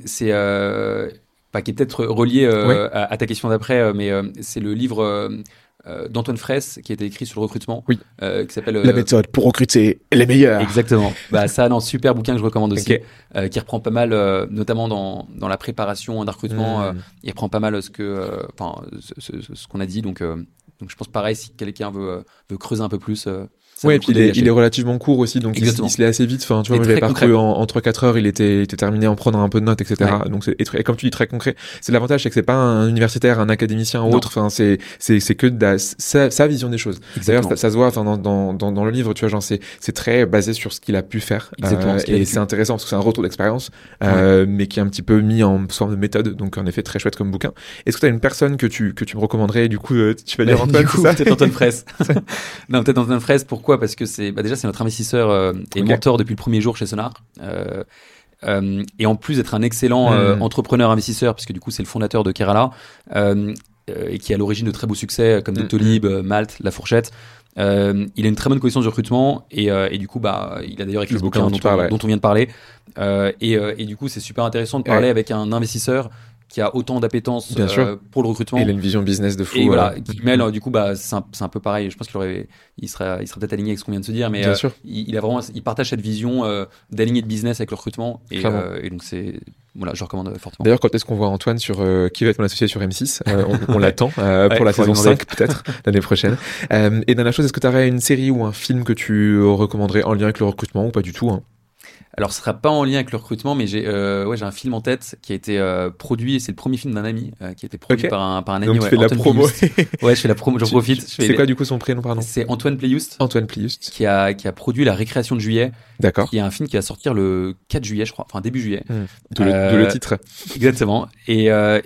Qui est peut-être relié à ta question d'après, mais c'est le livre d'Antoine Fraisse qui a été écrit sur le recrutement, qui s'appelle La méthode pour recruter les meilleurs. Exactement. Super bouquin que je recommande aussi, qui reprend pas mal, notamment dans la préparation d'un recrutement, il reprend pas mal ce qu'on a dit. Donc je pense pareil, si quelqu'un veut creuser un peu plus. Ouais, et puis il est relativement court aussi, donc il se lit assez vite. Enfin, tu vois, moi, j'avais parcouru en 3-4 heures, il était terminé en prenant un peu de notes, etc. Ouais. Donc, et comme tu dis, très concret. C'est l'avantage, c'est que c'est pas un universitaire, un académicien ou autre. Enfin, c'est que sa vision des choses. D'ailleurs, ça se voit, enfin, dans le livre, tu vois, genre, c'est très basé sur ce qu'il a pu faire. Et c'est intéressant parce que c'est un retour d'expérience, mais qui est un petit peu mis en forme de méthode. Donc, en effet, très chouette comme bouquin. Est-ce que tu as une personne que tu me recommanderais, du coup, tu vas dire Antoine, c'est ça? Peut-être Antoine Fraisse. Non, peut-être Antoine Fraisse. Pourquoi? Parce que c'est notre investisseur et mentor depuis le premier jour chez Sonar. Et en plus d'être un excellent entrepreneur investisseur, puisque du coup c'est le fondateur de Kerala, et qui est à l'origine de très beaux succès comme Doctolib, Malte, La Fourchette. Il a une très bonne connaissance du recrutement et du coup il a d'ailleurs écrit le bouquin dont on vient de parler. Et du coup c'est super intéressant de parler avec un investisseur qui a autant d'appétence pour le recrutement. Il a une vision business de fou. Et voilà, qui mêle, du coup, c'est un peu pareil. Je pense il serait peut-être aligné avec ce qu'on vient de se dire, mais il partage cette vision d'aligner de business avec le recrutement. Et donc, je recommande fortement. D'ailleurs, quand est-ce qu'on voit Antoine sur qui va être mon associé sur M6 on l'attend pour la saison 5, peut-être, l'année prochaine. Et dernière chose, est-ce que tu aurais une série ou un film que tu recommanderais en lien avec le recrutement ou pas du tout, hein? Alors, ce sera pas en lien avec le recrutement, mais j'ai un film en tête qui a été produit, et c'est le premier film d'un ami qui a été produit par un ami. Donc, tu fais de la promo. Ouais, je fais la promo, j'en profite. C'est quoi, du coup, son prénom, pardon? C'est Antoine Pléust. Antoine Pléust. Qui a produit La Récréation de juillet. D'accord. Qui est un film qui va sortir le 4 juillet, je crois. Enfin, début juillet. D'où le titre. Exactement. C'est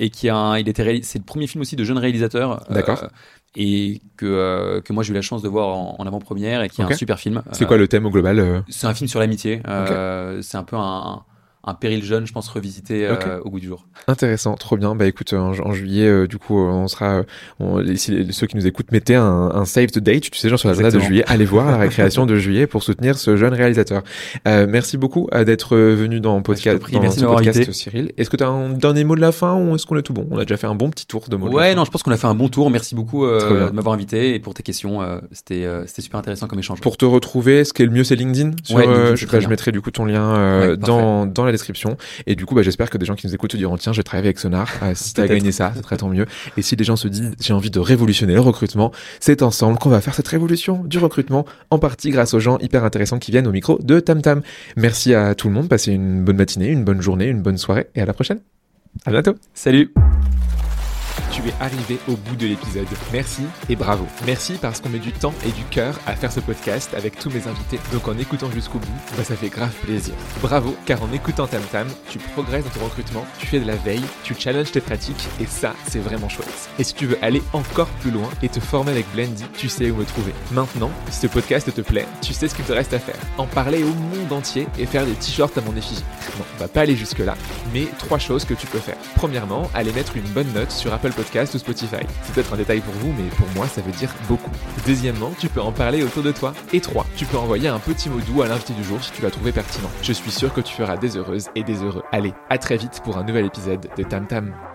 le premier film aussi de jeune réalisateur. D'accord. Et que moi j'ai eu la chance de voir en avant-première et qui est un super film. C'est quoi le thème au global? C'est un film sur l'amitié. C'est un peu un péril jeune, je pense, revisité au goût du jour. Intéressant, trop bien. Bah écoute, en juillet, du coup, on sera, ceux qui nous écoutent, mettez un save the date, tu sais, genre sur la date de juillet, allez voir La Récréation de juillet pour soutenir ce jeune réalisateur. Merci beaucoup d'être venu dans le podcast, Cyril. Est-ce que tu as un dernier mot de la fin ou est-ce qu'on est tout bon? On a déjà fait un bon petit tour de mots. Ouais, non, je pense qu'on a fait un bon tour. Merci beaucoup de m'avoir invité et pour tes questions. C'était super intéressant comme échange. Pour te retrouver, ce qui est le mieux, c'est LinkedIn. Je mettrai du coup ton lien dans la description. Et du coup, j'espère que des gens qui nous écoutent se diront tiens, je vais travailler avec Sonar. Si t'as gagné ça, ça serait tant mieux. Et si des gens se disent j'ai envie de révolutionner le recrutement, c'est ensemble qu'on va faire cette révolution du recrutement, en partie grâce aux gens hyper intéressants qui viennent au micro de Tam Tam. Merci à tout le monde, passez une bonne matinée, une bonne journée, une bonne soirée et à la prochaine. À bientôt. Salut. Tu es arrivé au bout de l'épisode. Merci et bravo. Merci parce qu'on met du temps et du cœur à faire ce podcast avec tous mes invités. Donc en écoutant jusqu'au bout, ça fait grave plaisir. Bravo, car en écoutant Tam Tam, tu progresses dans ton recrutement, tu fais de la veille, tu challenges tes pratiques et ça, c'est vraiment chouette. Et si tu veux aller encore plus loin et te former avec Blendy, tu sais où me trouver. Maintenant, si ce podcast te plaît, tu sais ce qu'il te reste à faire. En parler au monde entier et faire des t-shirts à mon effigie. Bon, on va pas aller jusque là, mais 3 choses que tu peux faire. Premièrement, aller mettre une bonne note sur Apple Podcast ou Spotify. C'est peut-être un détail pour vous, mais pour moi, ça veut dire beaucoup. Deuxièmement, tu peux en parler autour de toi. Et 3, tu peux envoyer un petit mot doux à l'invité du jour si tu l'as trouvé pertinent. Je suis sûr que tu feras des heureuses et des heureux. Allez, à très vite pour un nouvel épisode de Tam Tam.